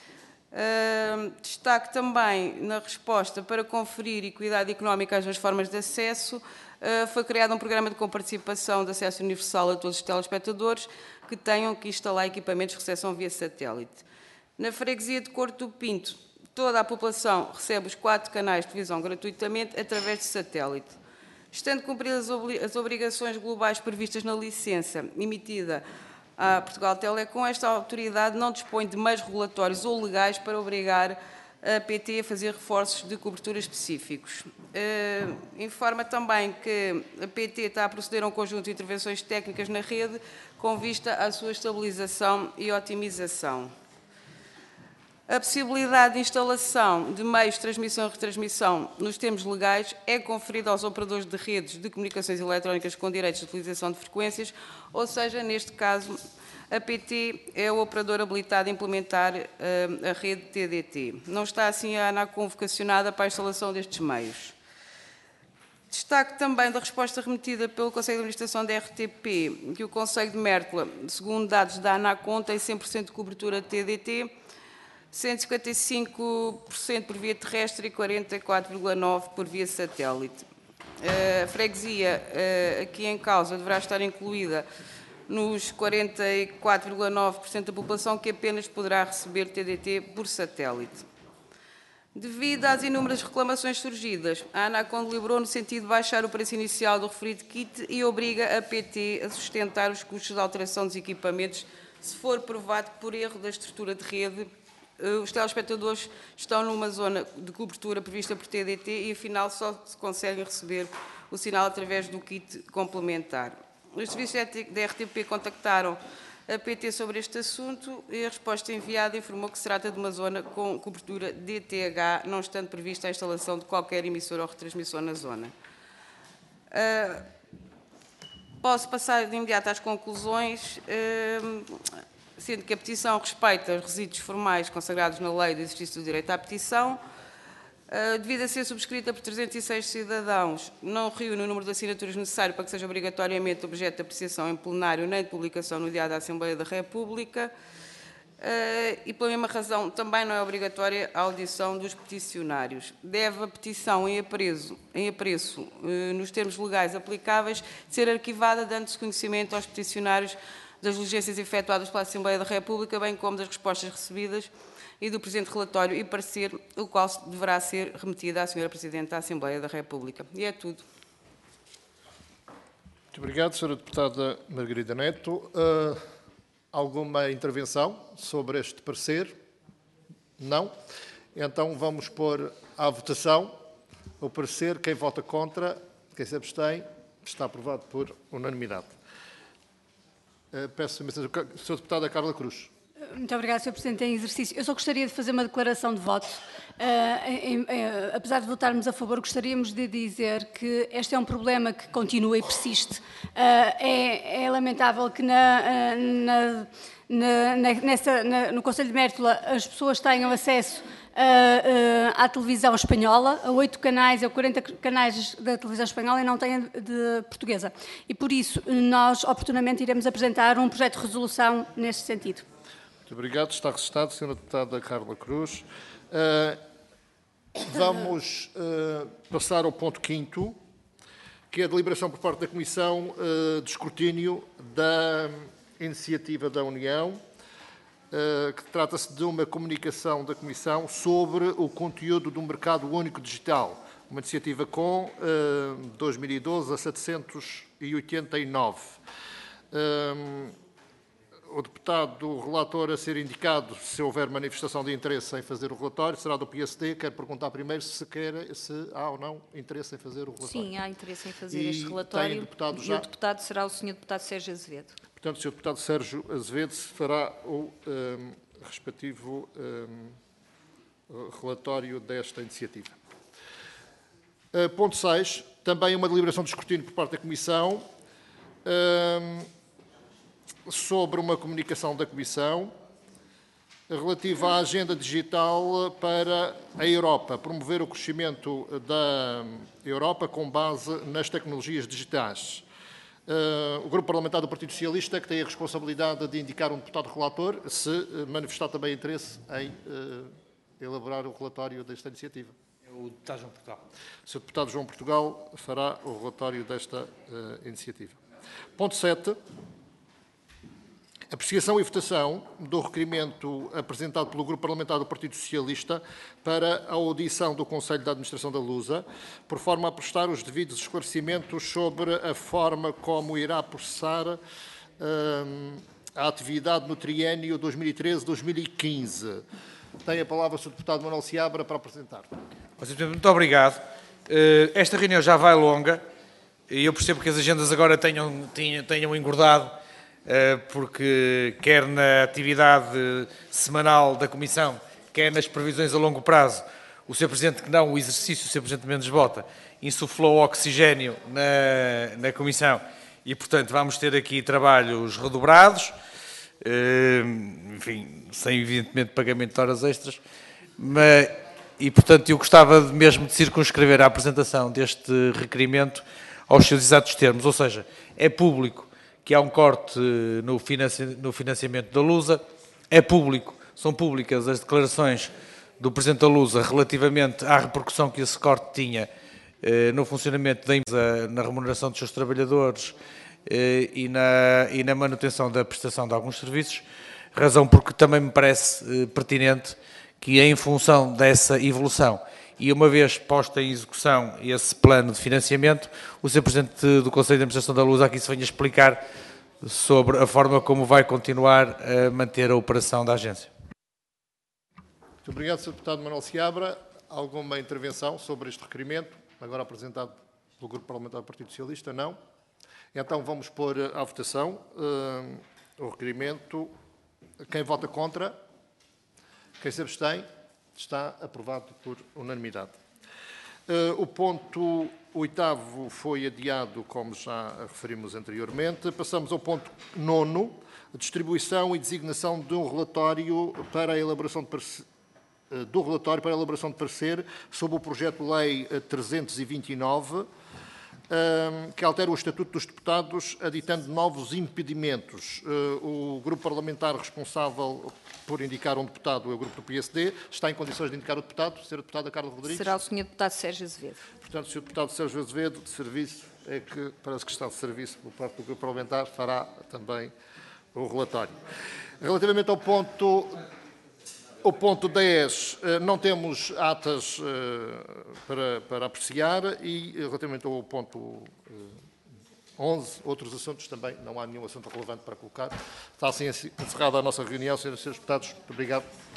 J: Destaque também na resposta para conferir equidade económica às duas formas de acesso, foi criado um programa de comparticipação de acesso universal a todos os telespectadores que tenham que instalar equipamentos de recepção via satélite. Na freguesia de Corte do Pinto, toda a população recebe os 4 canais de televisão gratuitamente através de satélite. Estando cumpridas as obrigações globais previstas na licença emitida à Portugal Telecom, esta autoridade não dispõe de meios regulatórios ou legais para obrigar a PT a fazer reforços de cobertura específicos. Informa também que a PT está a proceder a um conjunto de intervenções técnicas na rede com vista à sua estabilização e otimização. A possibilidade de instalação de meios de transmissão e retransmissão nos termos legais é conferida aos operadores de redes de comunicações eletrónicas com direitos de utilização de frequências, ou seja, neste caso, a PT é o operador habilitado a implementar a rede TDT. Não está assim a ANACOM vocacionada para a instalação destes meios. Destaque também da resposta remetida pelo Conselho de Administração da RTP, que o Conselho de Mértola, segundo dados da ANACOM, tem 100% de cobertura de TDT, 155% por via terrestre e 44,9% por via satélite. A freguesia aqui em causa deverá estar incluída nos 44,9% da população que apenas poderá receber TDT por satélite. Devido às inúmeras reclamações surgidas, a ANACOM deliberou no sentido de baixar o preço inicial do referido kit e obriga a PT a sustentar os custos de alteração dos equipamentos se for provado que, por erro da estrutura de rede, os telespectadores estão numa zona de cobertura prevista por TDT e, afinal, só se conseguem receber o sinal através do kit complementar. Os serviços da RTP contactaram a PT sobre este assunto e a resposta enviada informou que se trata de uma zona com cobertura DTH, não estando prevista a instalação de qualquer emissor ou retransmissor na zona. Posso passar de imediato às conclusões, sendo que a petição respeita os requisitos formais consagrados na lei do exercício do direito à petição, devido a ser subscrita por 306 cidadãos, não reúne o número de assinaturas necessário para que seja obrigatoriamente objeto de apreciação em plenário nem de publicação no Diário da Assembleia da República, e pela mesma razão também não é obrigatória a audição dos peticionários. Deve a petição em apreço nos termos legais aplicáveis ser arquivada, dando-se conhecimento aos peticionários das diligências efetuadas pela Assembleia da República, bem como das respostas recebidas e do presente relatório e parecer, o qual deverá ser remetido à Sra. Presidente da Assembleia da República. E é tudo.
F: Muito obrigado, Sra. Deputada Margarida Neto. alguma intervenção sobre este parecer? Não? Então vamos pôr à votação o parecer. Quem vota contra, quem se abstém, está aprovado por unanimidade. Peço imensa... Sra. Deputada Carla Cruz.
K: Muito obrigada, Sr. Presidente, em exercício. Eu só gostaria de fazer uma declaração de voto. Apesar de votarmos a favor, gostaríamos de dizer que este é um problema que continua e persiste. É lamentável que no Conselho de Mértola as pessoas tenham acesso à televisão espanhola, a 8 canais ou 40 canais da televisão espanhola e não têm de portuguesa. E por isso nós oportunamente iremos apresentar um projeto de resolução neste sentido.
F: Muito obrigado. Está registado, Sra. Deputada Carla Cruz. Vamos passar ao ponto 5º, que é a deliberação por parte da Comissão de Escrutínio da Iniciativa da União, que trata-se de uma comunicação da Comissão sobre o conteúdo do Mercado Único Digital, uma iniciativa com 2012 a 789. O deputado relator a ser indicado, se houver manifestação de interesse em fazer o relatório, será do PSD. Quero perguntar primeiro se há ou não interesse em fazer o relatório.
E: Sim, há interesse em fazer este relatório.
F: E
E: o deputado será o Sr. Deputado Sérgio Azevedo.
F: Portanto, o Sr. Deputado Sérgio Azevedo fará o respectivo relatório desta iniciativa. Ponto 6. Também uma deliberação de escrutínio por parte da Comissão sobre uma comunicação da Comissão relativa à agenda digital para a Europa, promover o crescimento da Europa com base nas tecnologias digitais. O Grupo Parlamentar do Partido Socialista, que tem a responsabilidade de indicar um deputado relator, se manifestar também interesse em elaborar o relatório desta iniciativa.
H: É o deputado João Portugal.
F: O Sr. Deputado João Portugal fará o relatório desta iniciativa. Ponto 7. Apreciação e votação do requerimento apresentado pelo Grupo Parlamentar do Partido Socialista para a audição do Conselho de Administração da Lusa, por forma a prestar os devidos esclarecimentos sobre a forma como irá processar a atividade no triênio 2013-2015. Tem a palavra o Sr. Deputado Manuel Seabra para apresentar.
H: Muito obrigado. Esta reunião já vai longa e eu percebo que as agendas agora tenham engordado, porque quer na atividade semanal da Comissão, quer nas previsões a longo prazo, o Sr. Presidente, que não o exercício, o Sr. Presidente Mendes Bota, insuflou oxigénio na Comissão e, portanto, vamos ter aqui trabalhos redobrados, enfim, sem evidentemente pagamento de horas extras, e, portanto, eu gostava mesmo de circunscrever a apresentação deste requerimento aos seus exatos termos, ou seja, é público que há um corte no financiamento da Lusa, são públicas as declarações do Presidente da Lusa relativamente à repercussão que esse corte tinha no funcionamento da empresa, na remuneração dos seus trabalhadores e na manutenção da prestação de alguns serviços, razão porque também me parece pertinente que, em função dessa evolução e uma vez posta em execução esse plano de financiamento, o Sr. Presidente do Conselho de Administração da Lusa aqui se venha explicar sobre a forma como vai continuar a manter a operação da agência.
F: Muito obrigado, Sr. Deputado Manuel Seabra. Alguma intervenção sobre este requerimento, agora apresentado pelo Grupo Parlamentar do Partido Socialista? Não. Então vamos pôr à votação o requerimento. Quem vota contra? Quem se abstém? Está aprovado por unanimidade. O ponto 8º foi adiado, como já referimos anteriormente. Passamos ao ponto 9º, distribuição e designação de um relatório para a elaboração de parecer sobre o projeto de lei 329, que altera o Estatuto dos Deputados, aditando novos impedimentos. O grupo parlamentar responsável por indicar um deputado é o grupo do PSD. Está em condições de indicar o deputado? Sra. Deputada Carla Rodrigues?
E: Será o Sr. Deputado Sérgio Azevedo.
F: Portanto, o Sr. Deputado Sérgio Azevedo, de serviço, parece que está de serviço por parte do grupo parlamentar, fará também o relatório. Relativamente ao ponto 10, não temos atas para apreciar e, relativamente ao ponto 11 outros assuntos também, não há nenhum assunto relevante para colocar. Está assim encerrada a nossa reunião, senhoras e senhores deputados. Muito obrigado.